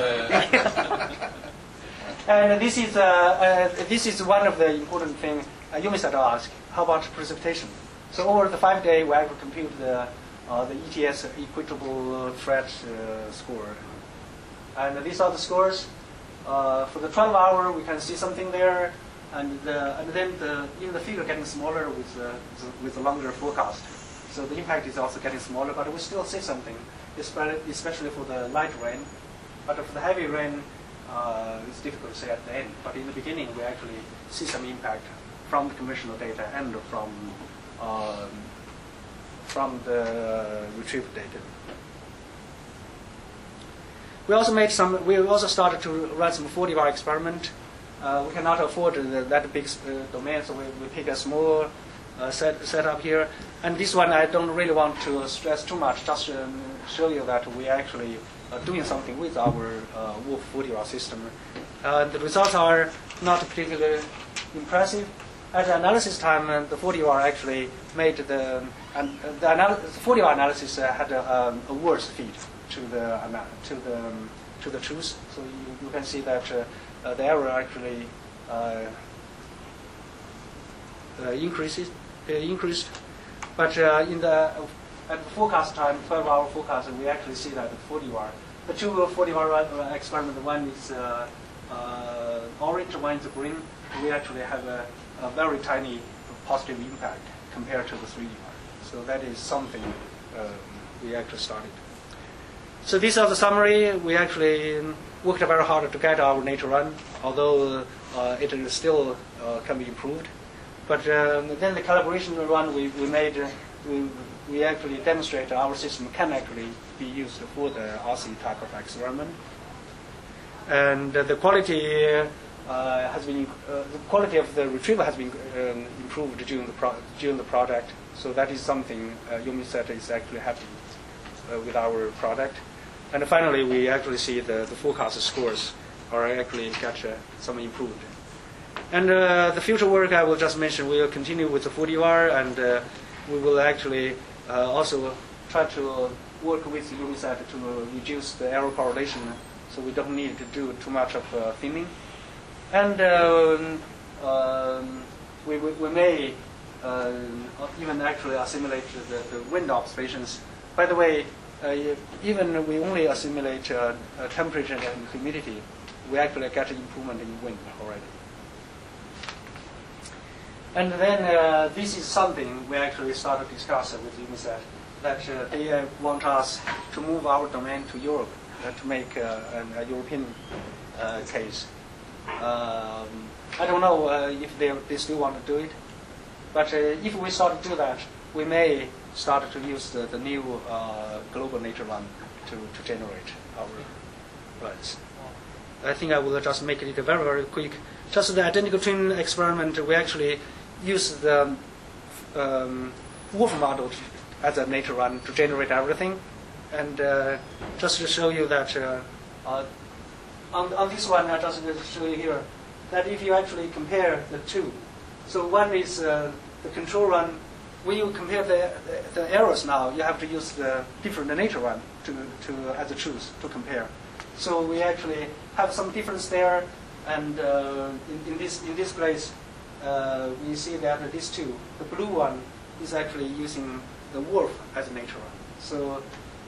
and this is uh, uh, this is one of the important things uh, UMISAT asked. How about precipitation? So over the five day, we have to compute the uh, the E T S equitable threat uh, score, and these are the scores. Uh, for the twelve hour, we can see something there, and the, and then the even the figure getting smaller with uh, with the longer forecast. So the impact is also getting smaller, but we still see something, especially for the light rain. But for the heavy rain, uh, it's difficult to say at the end. But in the beginning, we actually see some impact from the conventional data and from um, from the retrieved data. We also made some. We also started to run some forty hour experiment. Uh, we cannot afford the, that big uh, domain, so we, we pick a small. Uh, set, set up here, and this one I don't really want to stress too much, just to um, show you that we are actually uh, doing something with our uh, Wolf forty hour system. Uh, the results are not particularly impressive. At the analysis time, uh, the forty hour actually made the, and uh, the, anal the forty hour analysis uh, had a, um, a worse feed to the to the um, to the truth. So you, you can see that uh, uh, the error actually uh, uh, increases. Uh, increased, but uh, in the at the forecast time, twelve hour forecast, we actually see that the forty hour, the two forty hour experiment, one is uh, uh, orange, one is green. We actually have a, a very tiny positive impact compared to the three hour. So that is something uh, we actually started. So these are the summary. We actually worked very hard to get our nature run, although uh, it is still uh, can be improved. But um, then the calibration run we, we made, uh, we, we actually demonstrate our system can actually be used for the R C type of experiment. And uh, the quality uh, has been, uh, the quality of the retrieval has been um, improved during the, pro during the project. So that is something uh, UMISAT is actually happy uh, with our product. And finally, we actually see the, the forecast scores are actually get uh, some improved. And uh, the future work I will just mention, we will continue with the forty hour, and uh, we will actually uh, also try to work with UMISAT to reduce the error correlation, so we don't need to do too much of uh, thinning. And um, um, we, we, we may uh, even actually assimilate the, the wind observations. By the way, uh, even we only assimilate uh, uh, temperature and humidity, we actually get an improvement in wind already. And then uh, this is something we actually started to discuss with UNICEF, that uh, they uh, want us to move our domain to Europe uh, to make uh, an, a European uh, case. Um, I don't know uh, if they, they still want to do it, but uh, if we start to do that, we may start to use the, the new uh, global nature run to, to generate our runs. I think I will just make it very, very quick. Just the identical twin experiment, we actually use the um, Wolf model as a nature run to generate everything. And uh, just to show you that, uh, uh, on, on this one, I just will show you here, that if you actually compare the two, so one is uh, the control run. When you compare the, the, the errors now, you have to use the different nature run to, to as a truth to compare. So we actually have some difference there, and uh, in, in this in this place, uh, we see that these two, the blue one is actually using the Wolf as a nature run. So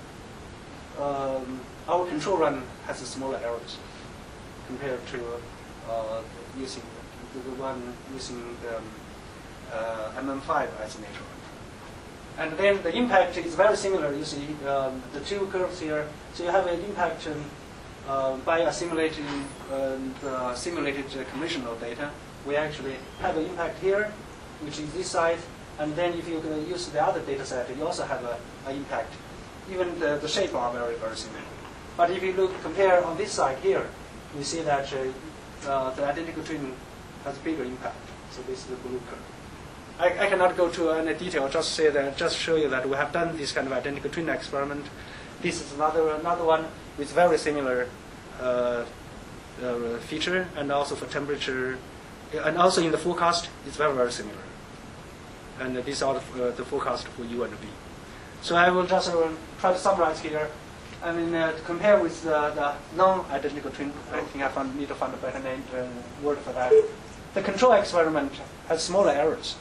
um, our control run has a smaller errors compared to uh, using the, the one using the um, uh, M M five as a nature run. And then the impact is very similar. You see um, the two curves here. So you have an impact um, uh, by assimilating uh, the simulated uh, conventional data. We actually have an impact here, which is this side. And then if you uh, use the other data set, you also have an impact. Even the, the shape are very, very similar. But if you look compare on this side here, we see that uh, uh, the identical twin has bigger impact. So this is the blue curve. I, I cannot go to any detail. Just say that, just show you that we have done this kind of identical twin experiment. This is another another one with very similar uh, uh, feature, and also for temperature, and also in the forecast, it's very very similar. And uh, these are the, uh, the forecast for U and V. So I will just uh, try to summarize here. I mean, uh, to compare with the, the non-identical twin, I think I found, need to find a better name, uh, word for that. The control experiment has smaller errors,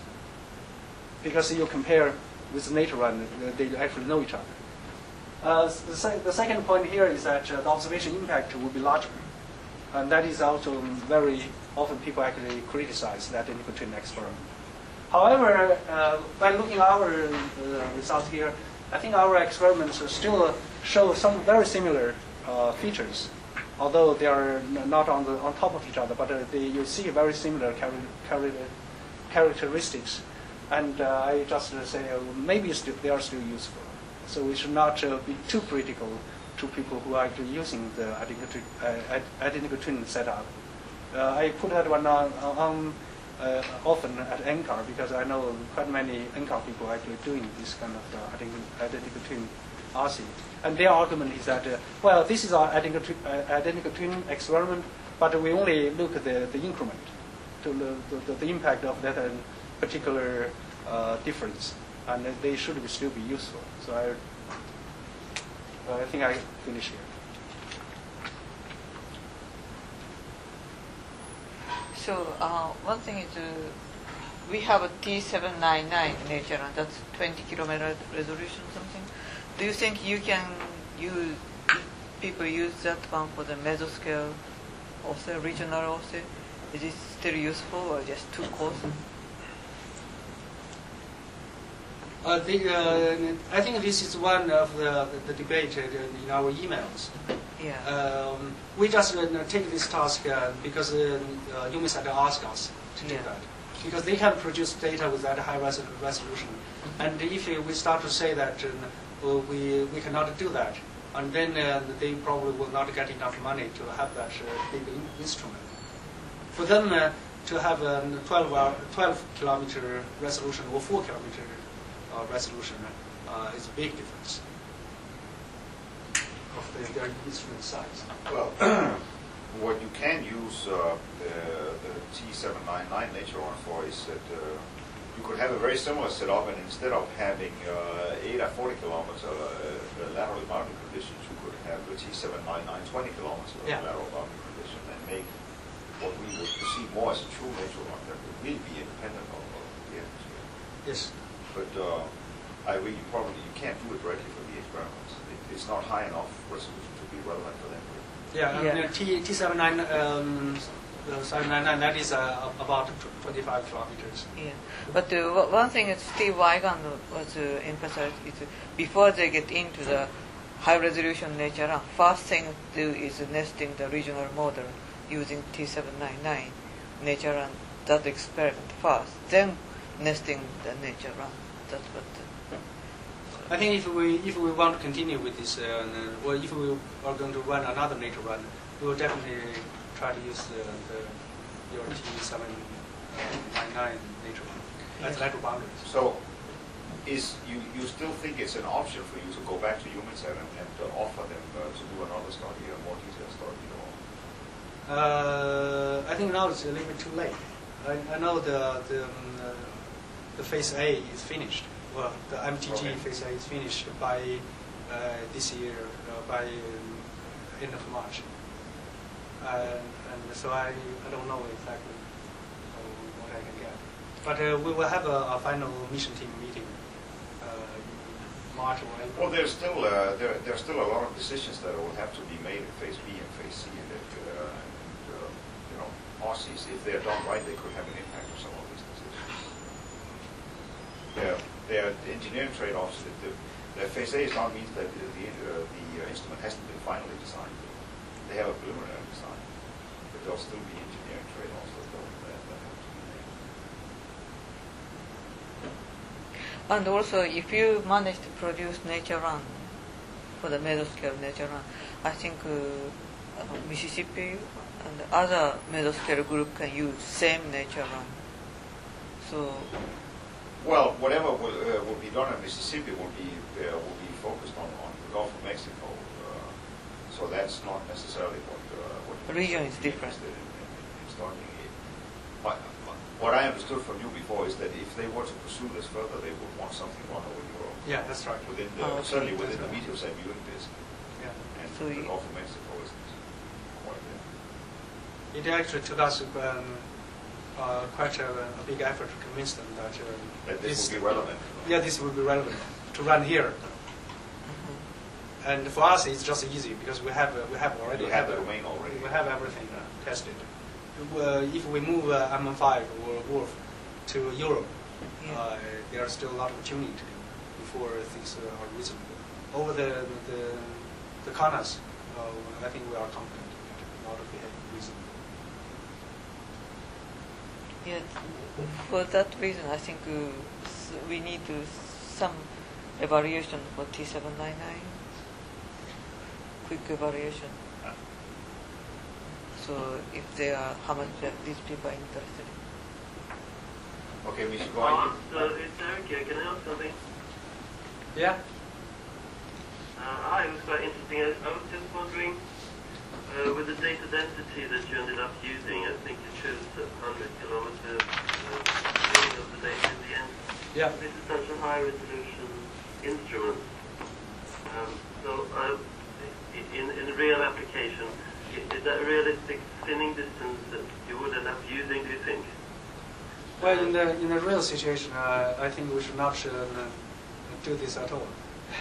because you compare with the nature run, they actually know each other. Uh, the, se the second point here is that uh, the observation impact will be larger. And that is also very often people actually criticize that identical twin experiment. However, uh, by looking at our uh, results here, I think our experiments still show some very similar uh, features, although they are not on, the, on top of each other, but uh, they, you see very similar char char characteristics. And uh, I just uh, say uh, maybe still, they are still useful. So we should not uh, be too critical to people who are actually using the identical twin, uh, identical twin setup. Uh, I put that one on, on uh, often at N C A R because I know quite many N C A R people actually doing this kind of uh, identical, identical twin R C. And their argument is that, uh, well, this is our identical, twi uh, identical twin experiment, but we only look at the, the increment, to the, the, the impact of that uh, particular uh, difference, and they should be still be useful. So I, uh, I think I finish here. So uh, one thing is, uh, we have a T seven ninety-nine nature, and that's twenty kilometer resolution something. Do you think you can use, people use that one for the mesoscale also, regional also? Is it still useful or just too close? Uh, the, uh, I think this is one of the, the, the debate in our emails. Yeah. Um, we just uh, take this task uh, because uh, uh, UNICEF asked us to do yeah. that. Because they can produce data with that high res resolution. And if uh, we start to say that uh, well, we, we cannot do that, and then uh, they probably will not get enough money to have that uh, big in instrument. For them uh, to have a twelve kilometer resolution or four kilometer uh, resolution uh, is a big difference of the, their instrument size. Well, what you can use uh, the, the T seven ninety-nine nature one for is that uh, you could have a very similar setup, and instead of having uh, eight or forty kilometers uh, lateral boundary conditions, you could have the T seven ninety-nine twenty kilometers yeah. lateral boundary condition, and make what we would perceive more as a true nature one that would really be independent of, of the atmosphere. Yes. But uh, I really probably you can't do it directly for the experiments. It, it's not high enough resolution to be relevant for them. Yeah, yeah. And, uh, T T seven nine um, Uh, so and, and that is uh, about twenty-five kilometers. Yeah, but uh, one thing that Steve Weigand was uh, emphasized is uh, before they get into the high resolution nature run, first thing to do is nesting the regional model using T seven ninety-nine nature run, that experiment first, then nesting the nature run. That's what. The, I think if we if we want to continue with this, uh, or if we are going to run another nature run, we will definitely try to use the, the your T seven ninety-nine nature run as lateral boundaries. So, is you, you still think it's an option for you to go back to UMITSAT and, and uh, offer them uh, to do another study, a more detailed study? Or? Uh, I think now it's a little bit too late. I, I know the the, um, uh, the phase A is finished. Well, the M T G okay. phase A is finished by uh, this year, uh, by um, end of March. Uh, and so I, I don't know exactly uh, what I can get. But uh, we will have a, a final mission team meeting uh, in March or April. Well, there's still uh, there there's still a lot of decisions that will have to be made in phase B and phase C, and that uh, and, uh, you know, Aussies, if they're done right, they could have an impact on some of these decisions. They're, they're engineering trade-offs. The, the phase A is not means that the the, uh, the uh, instrument hasn't been finally designed. They have a preliminary design, but there'll still be engineering trade-offs that, that, that have to be made. And also, if you manage to produce nature run for the mesoscale nature run, I think uh, uh, Mississippi and other mesoscale group can use same nature run. So, well, whatever will, uh, will be done in Mississippi will be uh, will be focused on, on the Gulf of Mexico. Uh, so that's not necessarily what uh, what the region is different. In, in, in starting it. But, what I understood from you before is that if they were to pursue this further, they would want something run over Europe. Yeah, that's right. Within the, oh, okay. Certainly within That's the right. Meteosat viewing disk. Yeah. And So the you- Gulf of Mexico isn't quite there. It actually took us um, uh, quite a, a big effort to convince them that, uh, That this will be relevant. Yeah, this would be relevant to run here. And for us, it's just easy because we have uh, we have already You have the uh, domain already. We have everything uh, tested. Uh, if we move uh, M M five or Wolf to Europe, Yeah. uh, there are still a lot of tuning to do before things uh, are reasonable. Over the the the corners, uh, I think we are confident that a lot of behave reasonable. yeah, for that reason, I think uh, s- we need to some evaluation for T seven ninety-nine, quick evaluation. So if they are, how much uh, these people are interested in. Okay, we should go Uh, on. so it's Eric here. Can I ask something? Yeah. Uh, hi, it was quite interesting. I, I was just wondering, uh, with the data density that you ended up using, I think you chose one hundred kilometers uh, of the data in the end. Yeah. This is such a high resolution instrument. Um, so, uh, in, in real application, i- is that a realistic spinning distance that you would end up using, do you think? Well, in the in the real situation, uh, I think we should not uh, do this at all.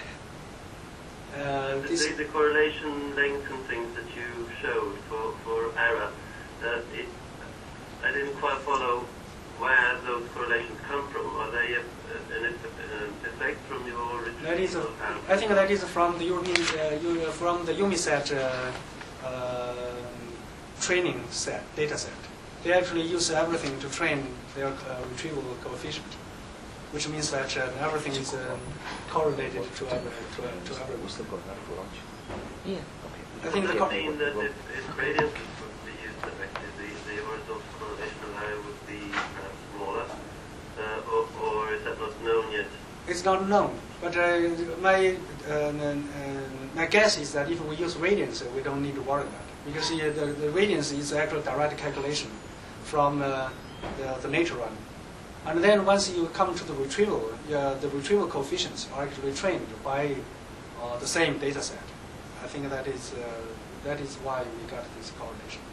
Uh, The, this, the, the correlation length and things that you showed for, for error, uh, it, I didn't quite follow where those correlations come from. Are they a, a, an uh, effect from your original? that is, a, uh, I think that is from the European, uh, Eu- from the UMISAT uh, uh, training set, data set. They actually use everything to train their uh, retrieval coefficient, which means that uh, everything is uh, correlated to every, to, to everyone. Yeah. I think the Does co- that mean that if, if gradients would be used effectively, the horizontal correlation area would be perhaps smaller, uh, or, or is that not known yet? It's not known, but uh, my uh, n- uh, my guess is that if we use radians, uh, we don't need to worry about it because uh, the, the radians is actually direct calculation from uh, the, the nature run, and then once you come to the retrieval, uh, the retrieval coefficients are actually trained by uh, the same data set. I think that is uh, that is why we got this correlation.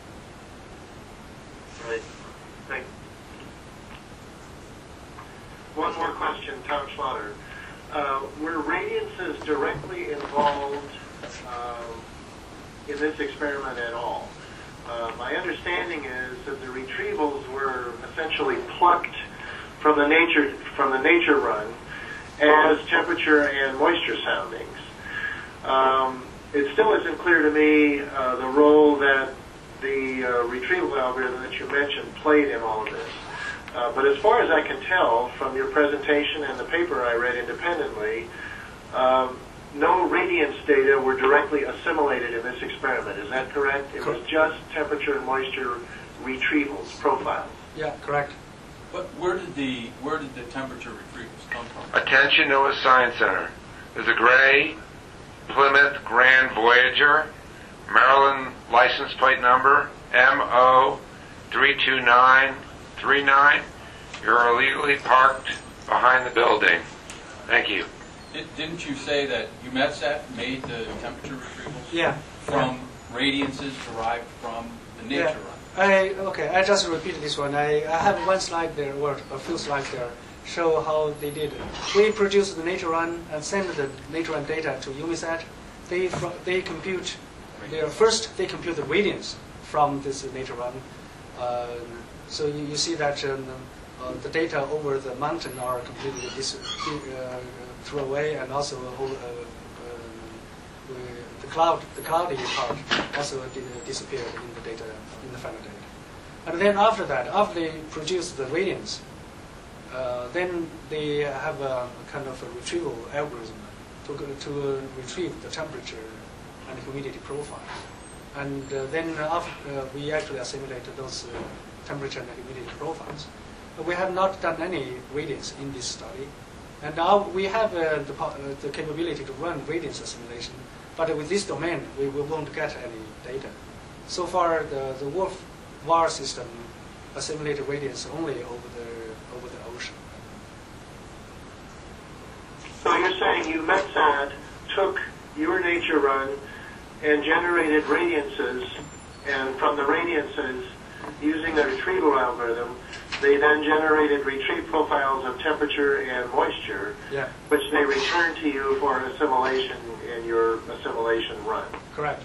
Right. Thanks. One more question, Tom Slaughter. Uh, were radiances directly involved um, in this experiment at all? uh, my understanding is that the retrievals were essentially plucked from the nature from the nature run as temperature and moisture soundings. Um, it still isn't clear to me uh, the role that the uh, retrieval algorithm that you mentioned played in all of this. Uh, but as far as I can tell from your presentation and the paper I read independently, um, no radiance data were directly assimilated in this experiment. Is that correct? It was just temperature and moisture retrievals, profiles. Yeah, correct. But where did the where did the temperature retrievals come from? Attention, Noah Science Center. There's a gray Plymouth Grand Voyager, Maryland license plate number M O three two nine three nine. You're illegally parked behind the building. Thank you. Did, didn't you say that UMetSat made the temperature retrievals? Yeah. From radiances derived from the nature Yeah. run? I, okay, I just repeat this one. I, I have one slide there, or a few slides there, show how they did it. We produced the nature run and send the nature run data to UMetSat. They fro- they compute their first. They compute the radiance from this nature run. Uh, so you, you see that um, uh, the data over the mountain are completely dis- uh, thrown away, and also uh, uh, the cloud, the cloudy part also di- disappeared in the data, in the final data. And then after that, after they produce the radiance, uh, then they have a kind of a retrieval algorithm to go- to uh, retrieve the temperature and humidity profile. And uh, then after uh, we actually assimilated those uh, temperature and humidity profiles. But we have not done any radiance in this study. And now we have uh, the, po- uh, the capability to run radiance assimilation, but with this domain, we, we won't get any data. So far, the, the W O R F V A R system assimilated radiance only over the over the ocean. So you're saying UMetSat took your nature run and generated radiances, and from the radiances, using the retrieval algorithm, they then generated retrieve profiles of temperature and moisture, Yeah. which they returned to you for assimilation in your assimilation run. Correct.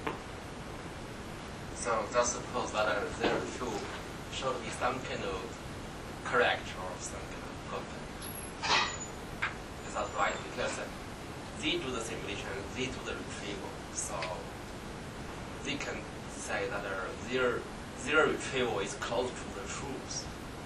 So just suppose that uh, there should, should be some kind of correct or some kind of perfect. Is that right? Because uh, they do the simulation, they do the retrieval, so they can say that uh, their their retrieval is close to the truth.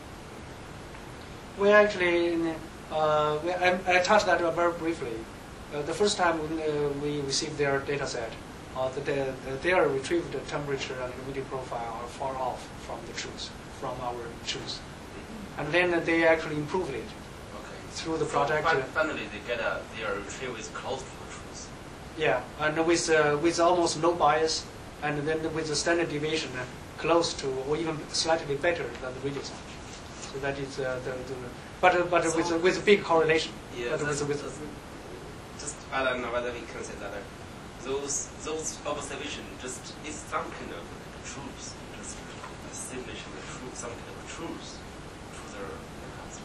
We actually, uh, we, I, I touched that very briefly. Uh, the first time when uh, we received their data set, uh, the, the, their retrieved temperature and humidity profile are far off from the truth, from our truth. And then they actually improved it Okay. through the So project. fin- uh, finally, they get a, their retrieval is close to the truth. Yeah, and with uh, with almost no bias, and then with the standard deviation uh, close to or even slightly better than the radius. So that is uh, the, the but uh, but So- with uh, with a big correlation. Yeah, But that's, with, with, that's, just I don't know whether we can say that uh, those those observations just is some kind of truth, just a simulation of truth, some kind of truth to their past.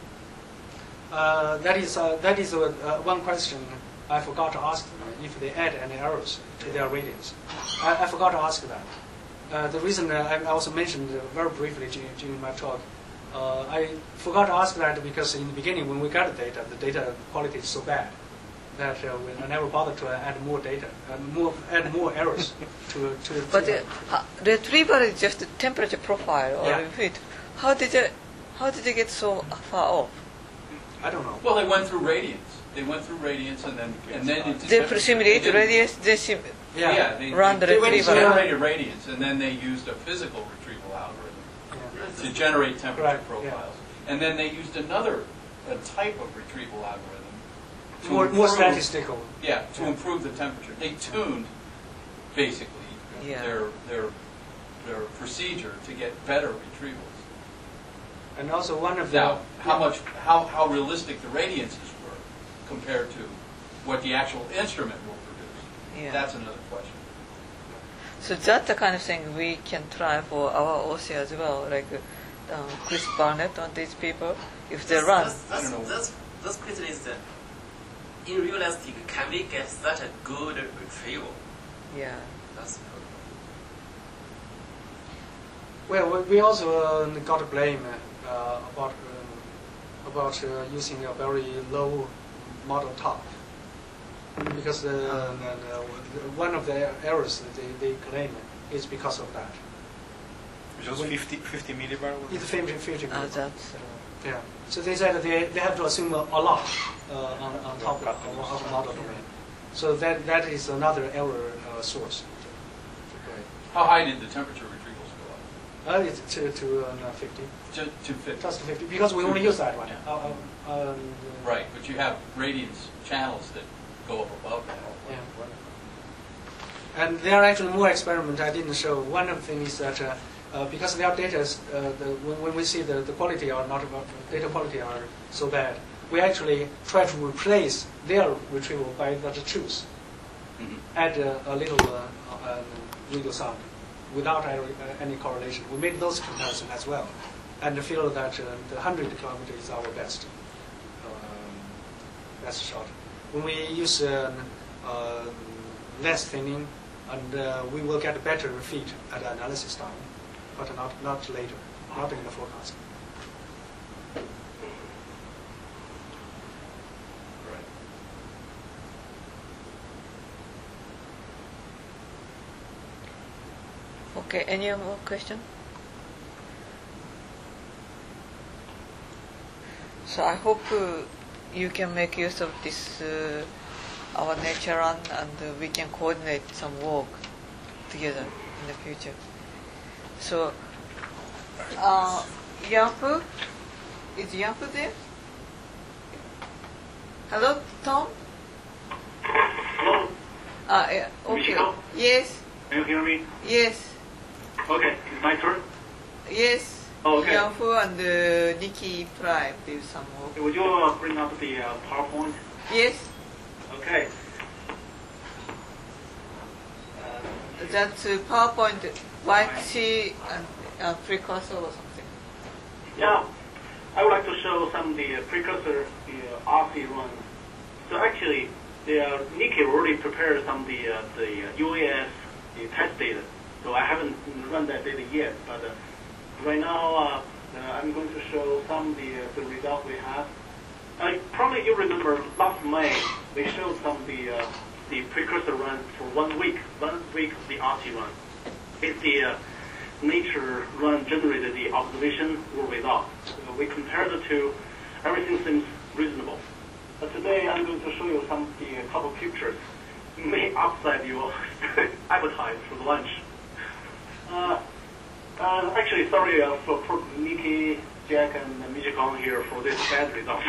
uh, that is uh, that is uh, uh, one question I forgot to ask them if they add any errors to their radius. I, I forgot to ask that. Uh, the reason uh, I also mentioned uh, very briefly during, during my talk, uh, I forgot to ask that because in the beginning when we got the data, the data quality is so bad that uh, we, I never bothered to add more data, uh, more add more errors to to. to But the uh, retrieval is just a temperature profile or Yeah. heat. How did you, how did you get so far off? I don't know. Well, they went through radiance. They went through radiance and then and then it They simulate radius. They sim- Yeah. Yeah, they, Run the they, they retrieval. generated radiance and then they used a physical retrieval algorithm Yeah. to generate temperature Correct, profiles. And then they used another a type of retrieval algorithm to More more improve- statistical. Yeah, to improve the temperature. They tuned basically Yeah. their their their procedure to get better retrievals. And also one of the Now, how much how, how realistic the radiances were compared to what the actual instrument will produce. Yeah. That's another question. So that's the kind of thing we can try for our O C as well, like uh, Chris Barnett on these people, if they That's- run. That's, that's, that's, that's question is that in realistic, can we get such a good retrieval? Yeah. That's the problem. Well, we- we also uh, got to blame uh, about um, about uh, using a very low model top, because uh, uh, one of the errors that they, they claim is because of that. It was fifty, fifty millibar? It's fifty, fifty Uh, millibar. that's, Yeah. So they said that they, they have to assume a, a lot uh, on, on top of, of, of model domain. So that that is another error uh, source. How high did the temperature retrievals go up? Uh, it's to to uh, fifty. To, to fifty. Just to fifty, because we only use that one. Yeah. Uh, uh, um, Right, but you have radiance channels that go up above that. Yeah. And there are actually more experiments I didn't show. One of the things is that uh, uh, because their data, is, uh, the, when, when we see the, the quality are not about, data quality are so bad, we actually try to replace their retrieval by the truth. Mm-hmm. Add uh, a little uh, um, radio sound without any, uh, any correlation. We made those comparisons as well, and feel that uh, the one hundred kilometer is our best. Best shot. When we use um, uh, less thinning, and uh, we will get better feed at analysis time, but not not later, not in the forecast. okay, any more question? So I hope uh, you can make use of this, uh, our nature run, and uh, we can coordinate some work together in the future. So, uh, Yanfu, is Yanfu there? Hello, Tom? Hello? Uh, yeah, okay. Michelle? Yes, Can you hear me? yes, Okay, it's my turn. yes. Oh, okay. Yanfu and uh, Nikki Pry do some work. Would you uh, bring up the uh, PowerPoint? Yes, Okay. that's uh, PowerPoint, white sheet and uh, precursor or something. Yeah, I would like to show some of the uh, precursor, the uh, R C run. So actually, the uh, Nikki already prepared some of the uh, the uh, U A S the test data. So I haven't run that data yet, but uh, right now uh, uh, I'm going to show some of the uh, the results we have. Uh, probably you remember last May we showed some of the uh, the precursor run for one week, one week of the R C run. It's the uh, nature run generated the observation or result. So we compared the two, everything seems reasonable. But today I'm going to show you some of the uh, couple pictures. May upset your appetite for lunch. Uh, uh, actually, sorry uh, for, for Nikki, Jack, and uh, Michikong here for this bad result.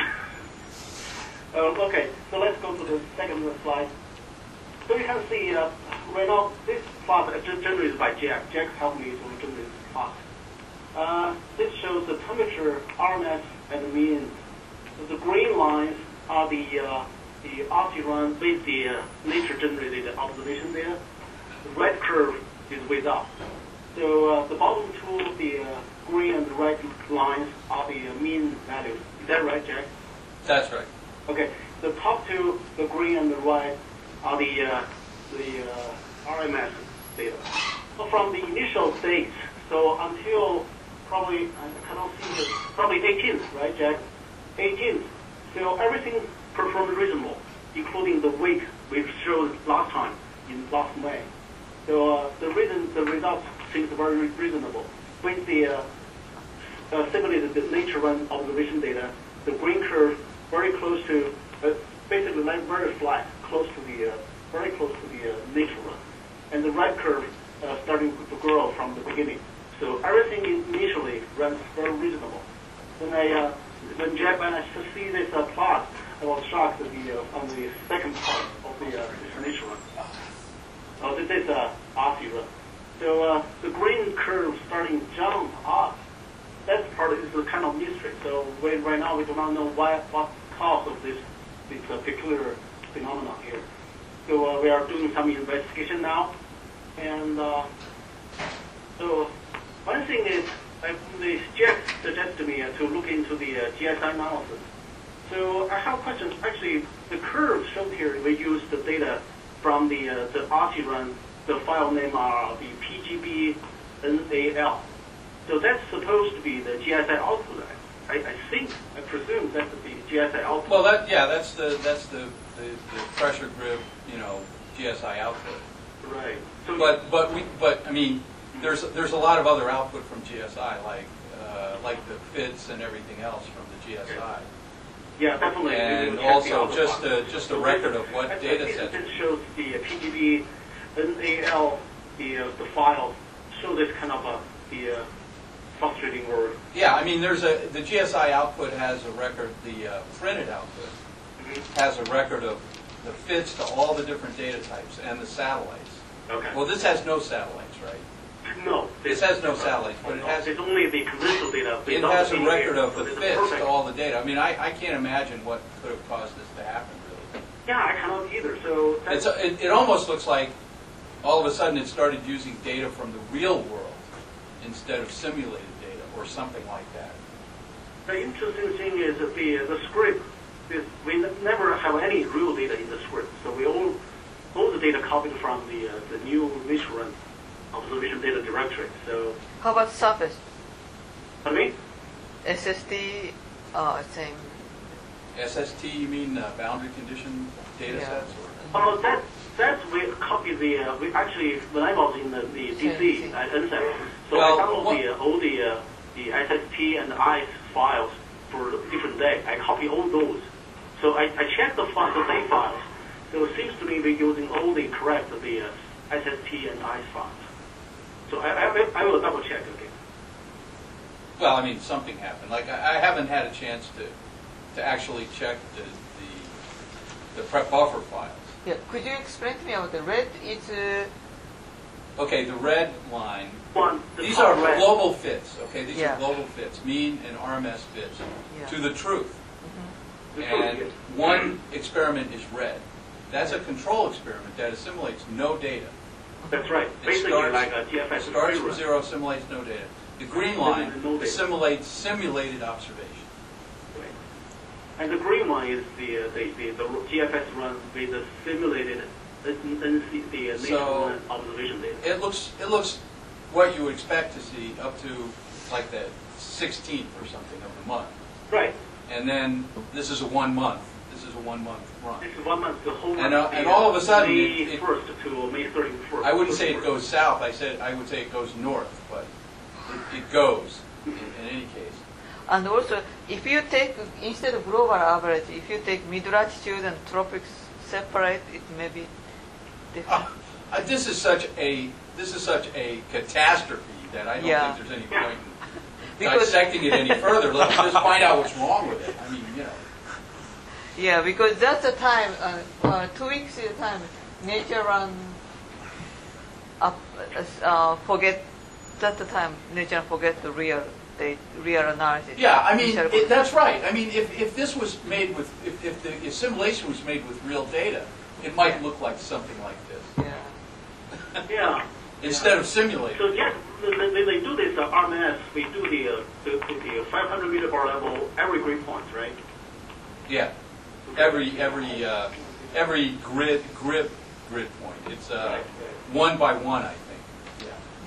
uh, okay, so let's go to the second slide. So you can see uh, right now this plot is generated by Jack. Jack helped me to generate this plot. Uh, this shows the temperature, R M S, and the mean. So the green lines are the uh, the R C run with the uh, nature-generated observation data. The red curve is without. So uh, the bottom two, the uh, green and the red lines are the uh, mean values. Is that right, Jack? That's right. Okay. The top two, the green and the red, are the uh, the uh, R M S data. So from the initial date, so until probably I cannot see this, probably eighteenth, right, Jack? eighteenth. So everything performed reasonable, including the week we showed last time in last May. So uh, the reason the results seems very reasonable. With the uh, uh, simulated the nature run observation data, the green curve very close to uh, basically like very flat, close to the uh, very close to the uh, nature run, and the red curve uh, starting to grow from the beginning. So everything initially runs very reasonable. When I uh, when Jack when I see this uh, plot, I was shocked at the uh, on the second part of the uh, nature run. Oh, this is a R C run. So uh, the green curve starting jump up. That part is a kind of mystery. So we, right now we do not know why, what cause of this this uh, peculiar phenomenon here. So uh, we are doing some investigation now, and uh, so one thing is uh, the Jack suggested to me uh, to look into the uh, G S I analysis. So I have questions. Actually, the curve shown here, we use the data from the uh, the R C run. The file name are the P G B N A L. So that's supposed to be the G S I output. I, I think, I presume that's the G S I output. Well, that yeah, that's the that's the, the, the pressure grip, you know, G S I output. Right. So but but we but I mean, there's there's a lot of other output from G S I, like uh, like the fits and everything else from the G S I. Okay. Yeah, definitely. And also just a just a record of what data set. This shows the P G B, N A L, the uh, the file show this kind of a the uh, frustrating word. Yeah, I mean, there's a the G S I output has a record. The uh, printed output mm-hmm. has a record of the fits to all the different data types and the satellites. Okay. Well, this has no satellites, right? No. This has no satellites, but it has. It's only the conventional data. It has a record of the fits to all the data. I mean, I, I can't imagine what could have caused this to happen, really. Yeah, I cannot either. So it's a, it, it almost looks like all of a sudden it started using data from the real world instead of simulated data or something like that. The interesting thing is that the the script is we never have any real data in the script. So we all all the data copied from the uh, the new Michelin observation data directory. So how about surface? Pardon me? S S D, uh, same. S S T, you mean uh, boundary condition data Yeah. sets? Oh, that that's we copy the uh, we actually when I was in the, the D C at N S A C, so Well, I download what- the uh, all the uh, the S S T and I C E files for different day. I copy all those. So I, I check the file, the day files. So it seems to me we're using all the correct the uh, S S T and I C E files. So I, I, will- I will double check again. Well, I mean, something happened. Like I, I haven't had a chance to to actually check the the, the prep buffer files. Yeah, could you explain to me about the red? It's uh, Okay, the red line. One, the These top are red. global fits. Okay, these Yeah. are global fits, mean and R M S fits Yeah. to the truth. The truth, And yes. one experiment is red. That's a control experiment that assimilates no data. That's right. It Basically starts, like a G F S it starts zero. from zero, assimilates no data. The green This line is no data. assimilates simulated observation. Right. And the green one is the uh, the, the, the G F S run with the simulated uh, N C, the uh, nature So- run observation data. It looks it looks what you would expect to see up to like the sixteenth or something of the month. Right. And then this is a one month. This is a one month run. This is one month, the whole month. And, uh, the, and all of a sudden, May it- it- first to May thirty-first. I wouldn't say it goes south. I said I would say it goes north, but it, it goes in, in any case. and also if you take instead of global average, if you take mid latitude and tropics separate, it may be different. Uh, this is such a this is such a catastrophe that I don't Yeah. think there's any point in Because- dissecting it any further. Let's just find out what's wrong with it. I mean, you know. Yeah, because that's the time, uh, uh, two weeks at a time, nature run up, uh, uh, forget, that's the time nature forget the real, the real analysis. Yeah, I mean, Initial it, that's right. I mean, if, if this was made with, if, if the assimilation was made with real data, it might look like something like this. Yeah. Yeah. Instead of simulated. So yes, when they, they do this uh, R M S, we do the, uh, the, the five hundred meter bar level every grid point, right? Yeah. Every every uh, every grid grid grid point. It's uh, one by one, I think. Yeah.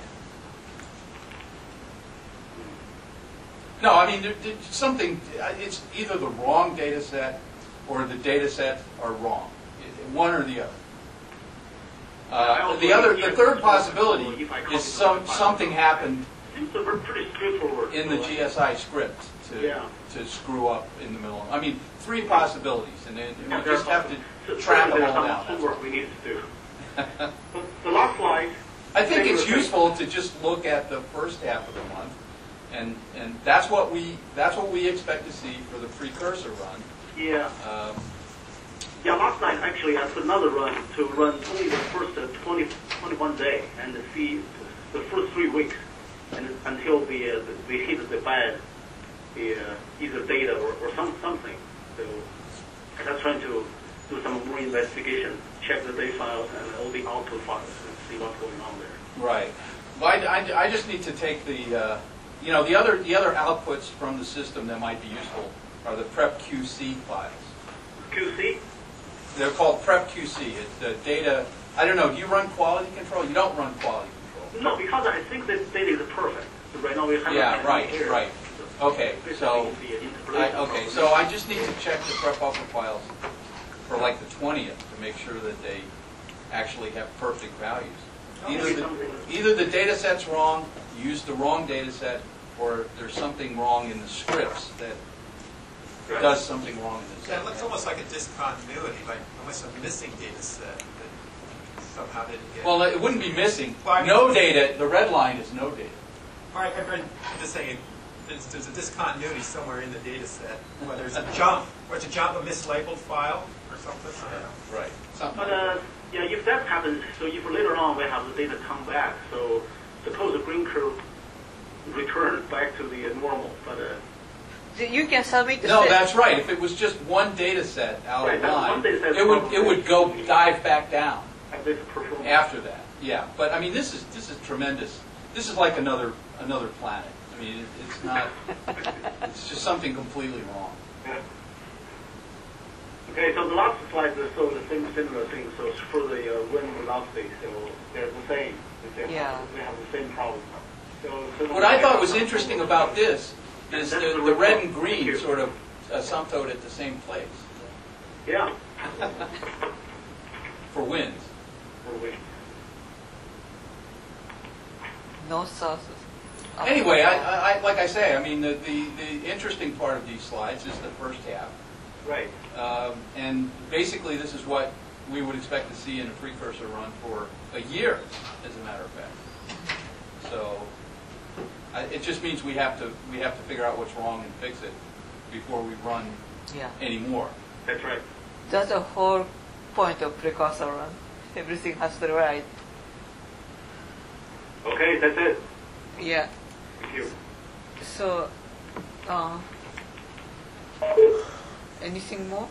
No, I mean there, there's something. It's either the wrong data set or the data sets are wrong. One or the other. Uh, the other, the third possibility is some something happened Seems to be pretty straightforward. in the G S I script to Yeah. to screw up in the middle. I mean, three possibilities, and then Yeah, we there's just have some- to so track them there's all some down. That's homework we need to do. But the last slide. I think Thank it's you. useful to just look at the first half of the month, and and that's what we that's what we expect to see for the precursor run. Yeah. Um, Yeah, last night actually I put another run to run only the first uh, twenty, twenty-one day and see the first three weeks and until the, uh, the we hit the bad, the uh, either data or, or some something. So I'm just trying to do some more investigation, check the data files and all the output files and see what's going on there. right. Well, I, I, I just need to take the uh, you know the other the other outputs from the system that might be useful are the prep Q C files. Q C? They're called prep Q C. It's the data. I don't know. Do you run quality control? You don't run quality control. No, because I think this data is perfect. Right now we have Yeah, right, right. Okay, so, I, okay, so I just need to check the prep buffer files for like the twentieth to make sure that they actually have perfect values. Either the, either the data set's wrong, you used the wrong data set, or there's something wrong in the scripts that does something wrong in the Yeah, set. it looks almost like a discontinuity, like almost a missing data set that somehow didn't get. Well, it wouldn't be missing. Well, I mean- No data, the red line is no data. All right, I've been I'm just saying, there's, there's a discontinuity somewhere in the data set, whether it's a jump, or it's a jump, a mislabeled file, or something. I don't know. Right. Something But uh, yeah, if that happens, so if later on we have the data come back, so suppose the green curve returns back to the uh, normal, but uh, You can submit the No, set. that's right. If it was just one data set out Right, of that's line, one data set it would from- it would go dive back down and this performance. after that. Yeah, but I mean, this is this is tremendous. This is like another another planet. I mean, it, it's not. It's just something completely wrong. Yeah. Okay, so the last slide shows the same similar thing. So for the uh, wind velocity, so they're the same. They Yeah. have, they have the same problem. So, so What I thought was interesting about this is the, the red and green sort of asymptote at the same place Yeah. for winds. For wind. North, south. up, Anyway, I, down. I, I, like I say, I mean, the, the, the interesting part of these slides is the first half. Right. Um, and basically, this is what we would expect to see in a precursor run for a year, as a matter of fact. So I, it just means we have to we have to figure out what's wrong and fix it before we run Yeah. any more. That's right. That's the whole point of precursor run. Everything has to be right. Okay, that's it. Yeah. Thank you. So, uh, anything more?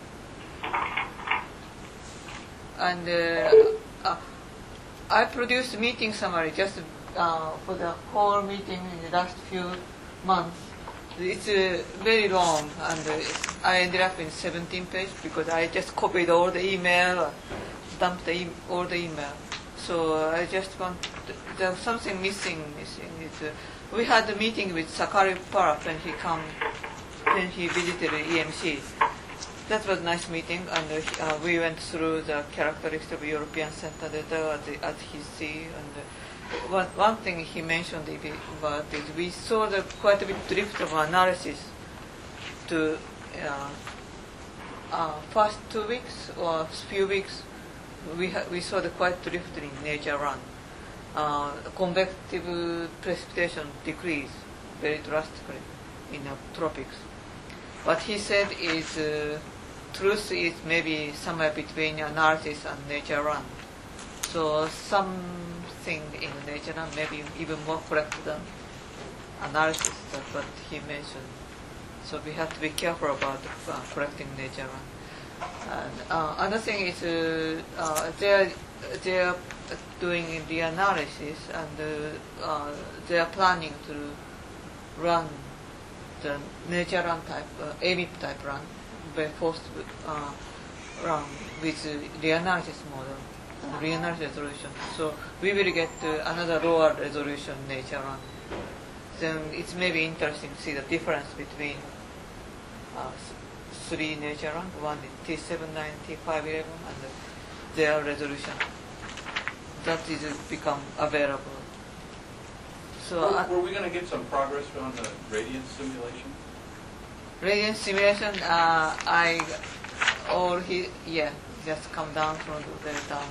And uh, uh, I produced meeting summary just uh, for the whole meeting in the last few months. It's uh, very long, and uh, I ended up in seventeen pages because I just copied all the email, uh, dumped the e- all the email. So uh, I just want there's something missing. Missing. It's, uh, we had a meeting with Sakari Park when he come when he visited E M C. That was a nice meeting, and uh, he- uh, we went through the characteristics of European Center data at, the, at his sea. And uh, one, one thing he mentioned about is we saw the quite a bit drift of analysis to uh, uh, first two weeks or few weeks. We ha- we saw the quite drift in nature run. Uh, convective precipitation decreased very drastically in the tropics. What he said is uh, truth is maybe somewhere between analysis and nature run. So something in nature run maybe even more correct than analysis. That's what he mentioned. So we have to be careful about uh, correcting nature run. And uh, another thing is uh, uh, they're they're doing the analysis, and uh, uh, they are planning to run the nature run type, uh, A M I P type run, by forced uh, run with uh, the analysis model, uh, reanalysis resolution. So we will get uh, another lower resolution nature run. Then it's maybe interesting to see the difference between uh, three nature run, one is T seven nine, T five eleven, and uh, their resolution. That is uh, become available. So Were, uh, were we going to get some progress on the radiance simulation? radiance simulation, uh, I, or he, yeah, just come down from the very down.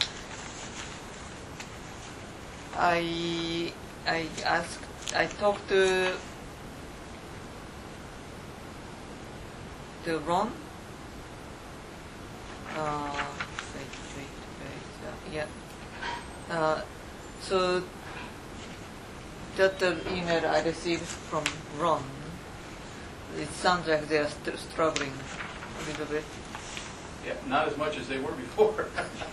I, I asked, I talked to the Ron. Uh, wait, wait, wait, uh, yeah. Uh, so that the email I received from Ron, it sounds like they are st- struggling a little bit. Yeah, not as much as they were before.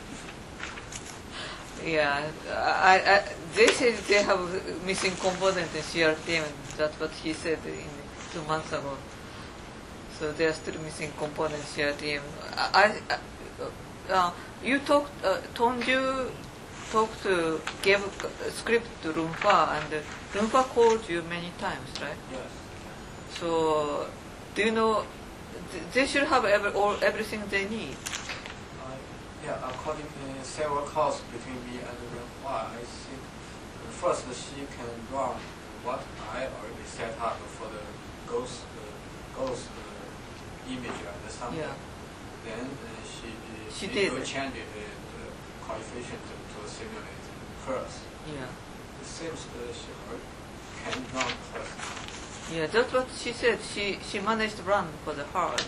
Yeah, I, I, they said they have missing component in C R T M. That's what he said in two months ago. So they are still missing component C R T M. I, I, uh, you talked, uh, Tonju talk to, gave a script to Runfa, and uh, Runfa called you many times, right? Yes. So, do you know, th- they should have every, all, everything they need. Uh, yeah, according to several calls between me and Renhua, I think uh, first she can run what I already set up for the ghost, uh, ghost uh, image and something. Yeah. Then uh, she, uh, She she did. will change it, uh, the coefficient to, to simulate curves. Yeah. It seems uh, she her can run curves. Yeah, that's what she said. She she managed to run for the hard.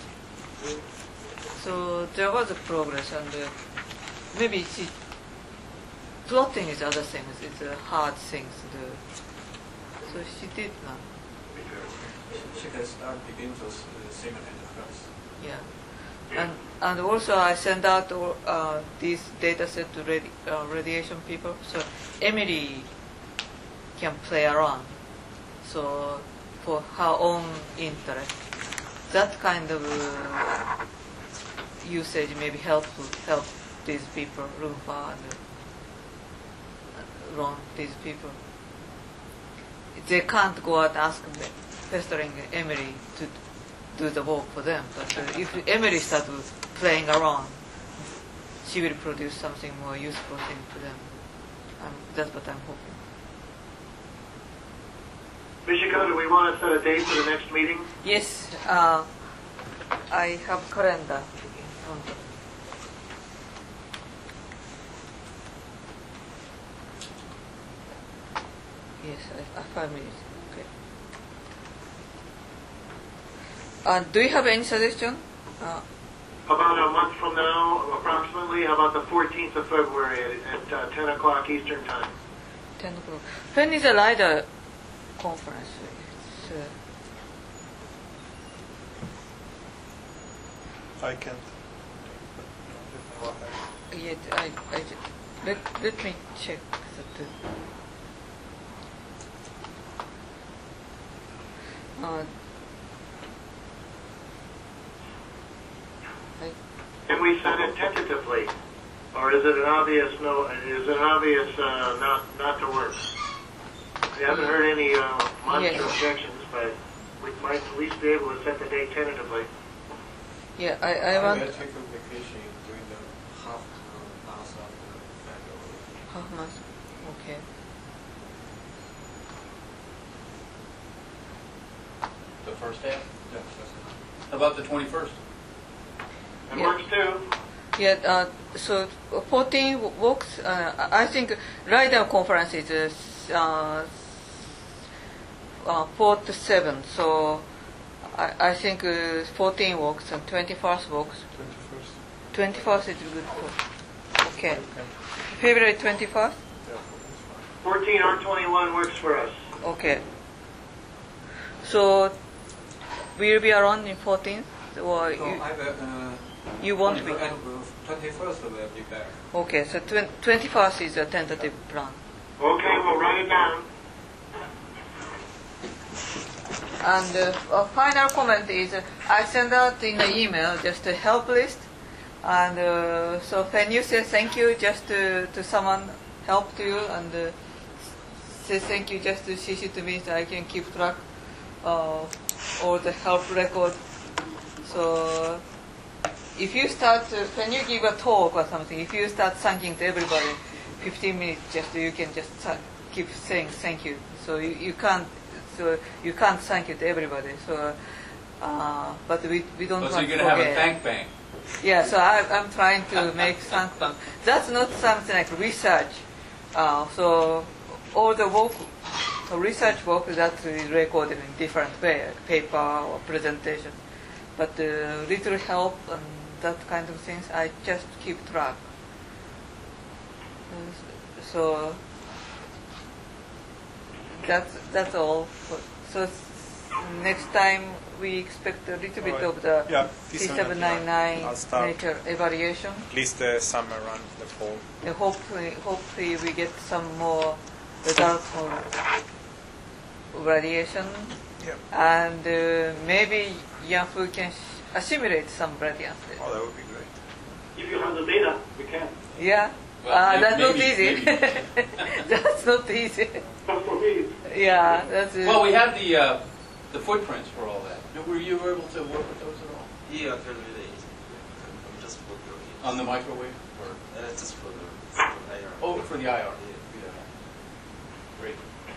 So there was a progress, and uh, maybe she plotting is other things. It's a hard things. The, so she did run. She, she can start begin to uh, simulate the curves. Yeah. And and also I send out uh, this data set to radi- uh, radiation people, so Emily can play around. So for her own interest, that kind of uh, usage may be helpful. Help these people, Runfa and uh, Ron, these people. They can't go out and ask pestering Emily to do the work for them. But uh, if Emily starts playing around, she will produce something more useful thing to them. Um, that's what I'm hoping. Michiko, do we want to set a date for the next meeting? Yes, uh, I have calendar. Yes, I, I five minutes. Okay. Uh, do you have any suggestion? Uh, About a month from now, approximately, how about the fourteenth of February at, at uh, ten o'clock Eastern Time? ten o'clock. When is the LIDAR conference? It's, uh, I can't. yet I, I, let, let me check that. Uh, I, Can we set it tentatively, or is it an obvious no? Is it an obvious uh, not not to work? We haven't heard any uh, monster Yes. objections, but we might at least be able to set the date tentatively. yeah, I, I want will take a vacation during the half uh, month of February. half month. Okay. The first half? Yeah, that's How about the twenty-first? It Yeah. works too. Yeah, uh, so fourteen w- works. Uh, I I think LIDAR conference is uh, uh, four to seven. So I, I think uh, fourteen works and twenty-first works. twenty-first. twenty-first is good. For, okay. February twenty-first? fourteen or twenty-one works for us. Okay. So we'll be around in fourteenth? Or So you, I will, uh, you won't be? twenty-first will be better. Okay, so twen- twenty-first is a tentative plan. Okay, we'll write it down. And uh, a final comment is uh, I send out in the email just a help list. And uh, so when you say thank you just to, to someone helped you and uh, say thank you just to C C to me so I can keep track of all the help record. So if you start, to, when you give a talk or something, if you start thanking to everybody, fifteen minutes just you can just th- keep saying thank you. So you, you can't, so you can't thank you to everybody. So, uh, but we we don't Oh, want so you're to going to have a forget. thank bank. Yeah, so I, I'm trying to make thank bank. That's not something like research. Uh, so all the work, the research work that is recorded in different way, like paper or presentation. But uh, little help and that kind of things, I just keep track. Uh, So that's that's all. For, so s- next time we expect a little bit Alright. of the Yeah, C this one, seven nine nine I'll start. nature evaluation. At least the summer run, the fall. And hopefully, hopefully we get some more results on radiation. Yeah. And uh, maybe Yanfu can sh- uh, simulate some radiance. Oh, that would be great. If you have the data, we can. Yeah, Well, Ah, may- that's not maybe- easy. maybe. That's not easy. But for me, Yeah, that's it. Well, we have the uh, the footprints for all that. Were you able to work with those at all? Yeah, very really easy. I'm just working on it. On the microwave? Or? Uh, just for the, for the I R. Oh, for the I R. Yeah. Yeah. Great.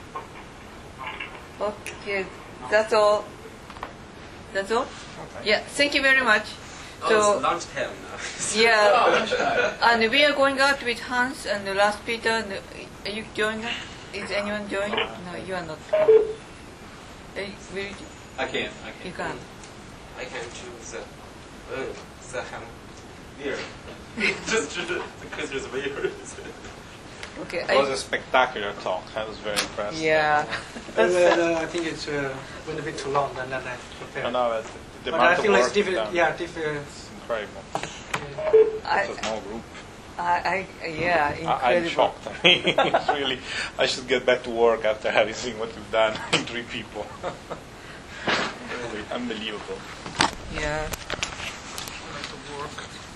Okay, that's all. That's all? Yeah, thank you very much. Oh, So, it's lunchtime now. yeah, Oh, lunchtime. and we are going out with Hans and the last Peter. And the, are you joining us? Is anyone joining? No, you are not. Are you, will you, I can't. I can't. you can't. I can choose the, uh, the ham beer. Just because there's beer. Okay. It was a spectacular talk. I was very impressed. Yeah. Well, uh, I think it's uh, went a bit too long than that I prepared. No, no, it's the but amount I of feel work it's different. done. Yeah, different. It's incredible. I, It's a small group. I, I, yeah, incredible. I, I'm shocked. I mean, it's really, I should get back to work after having seen what you've done in three people. Really unbelievable. Yeah.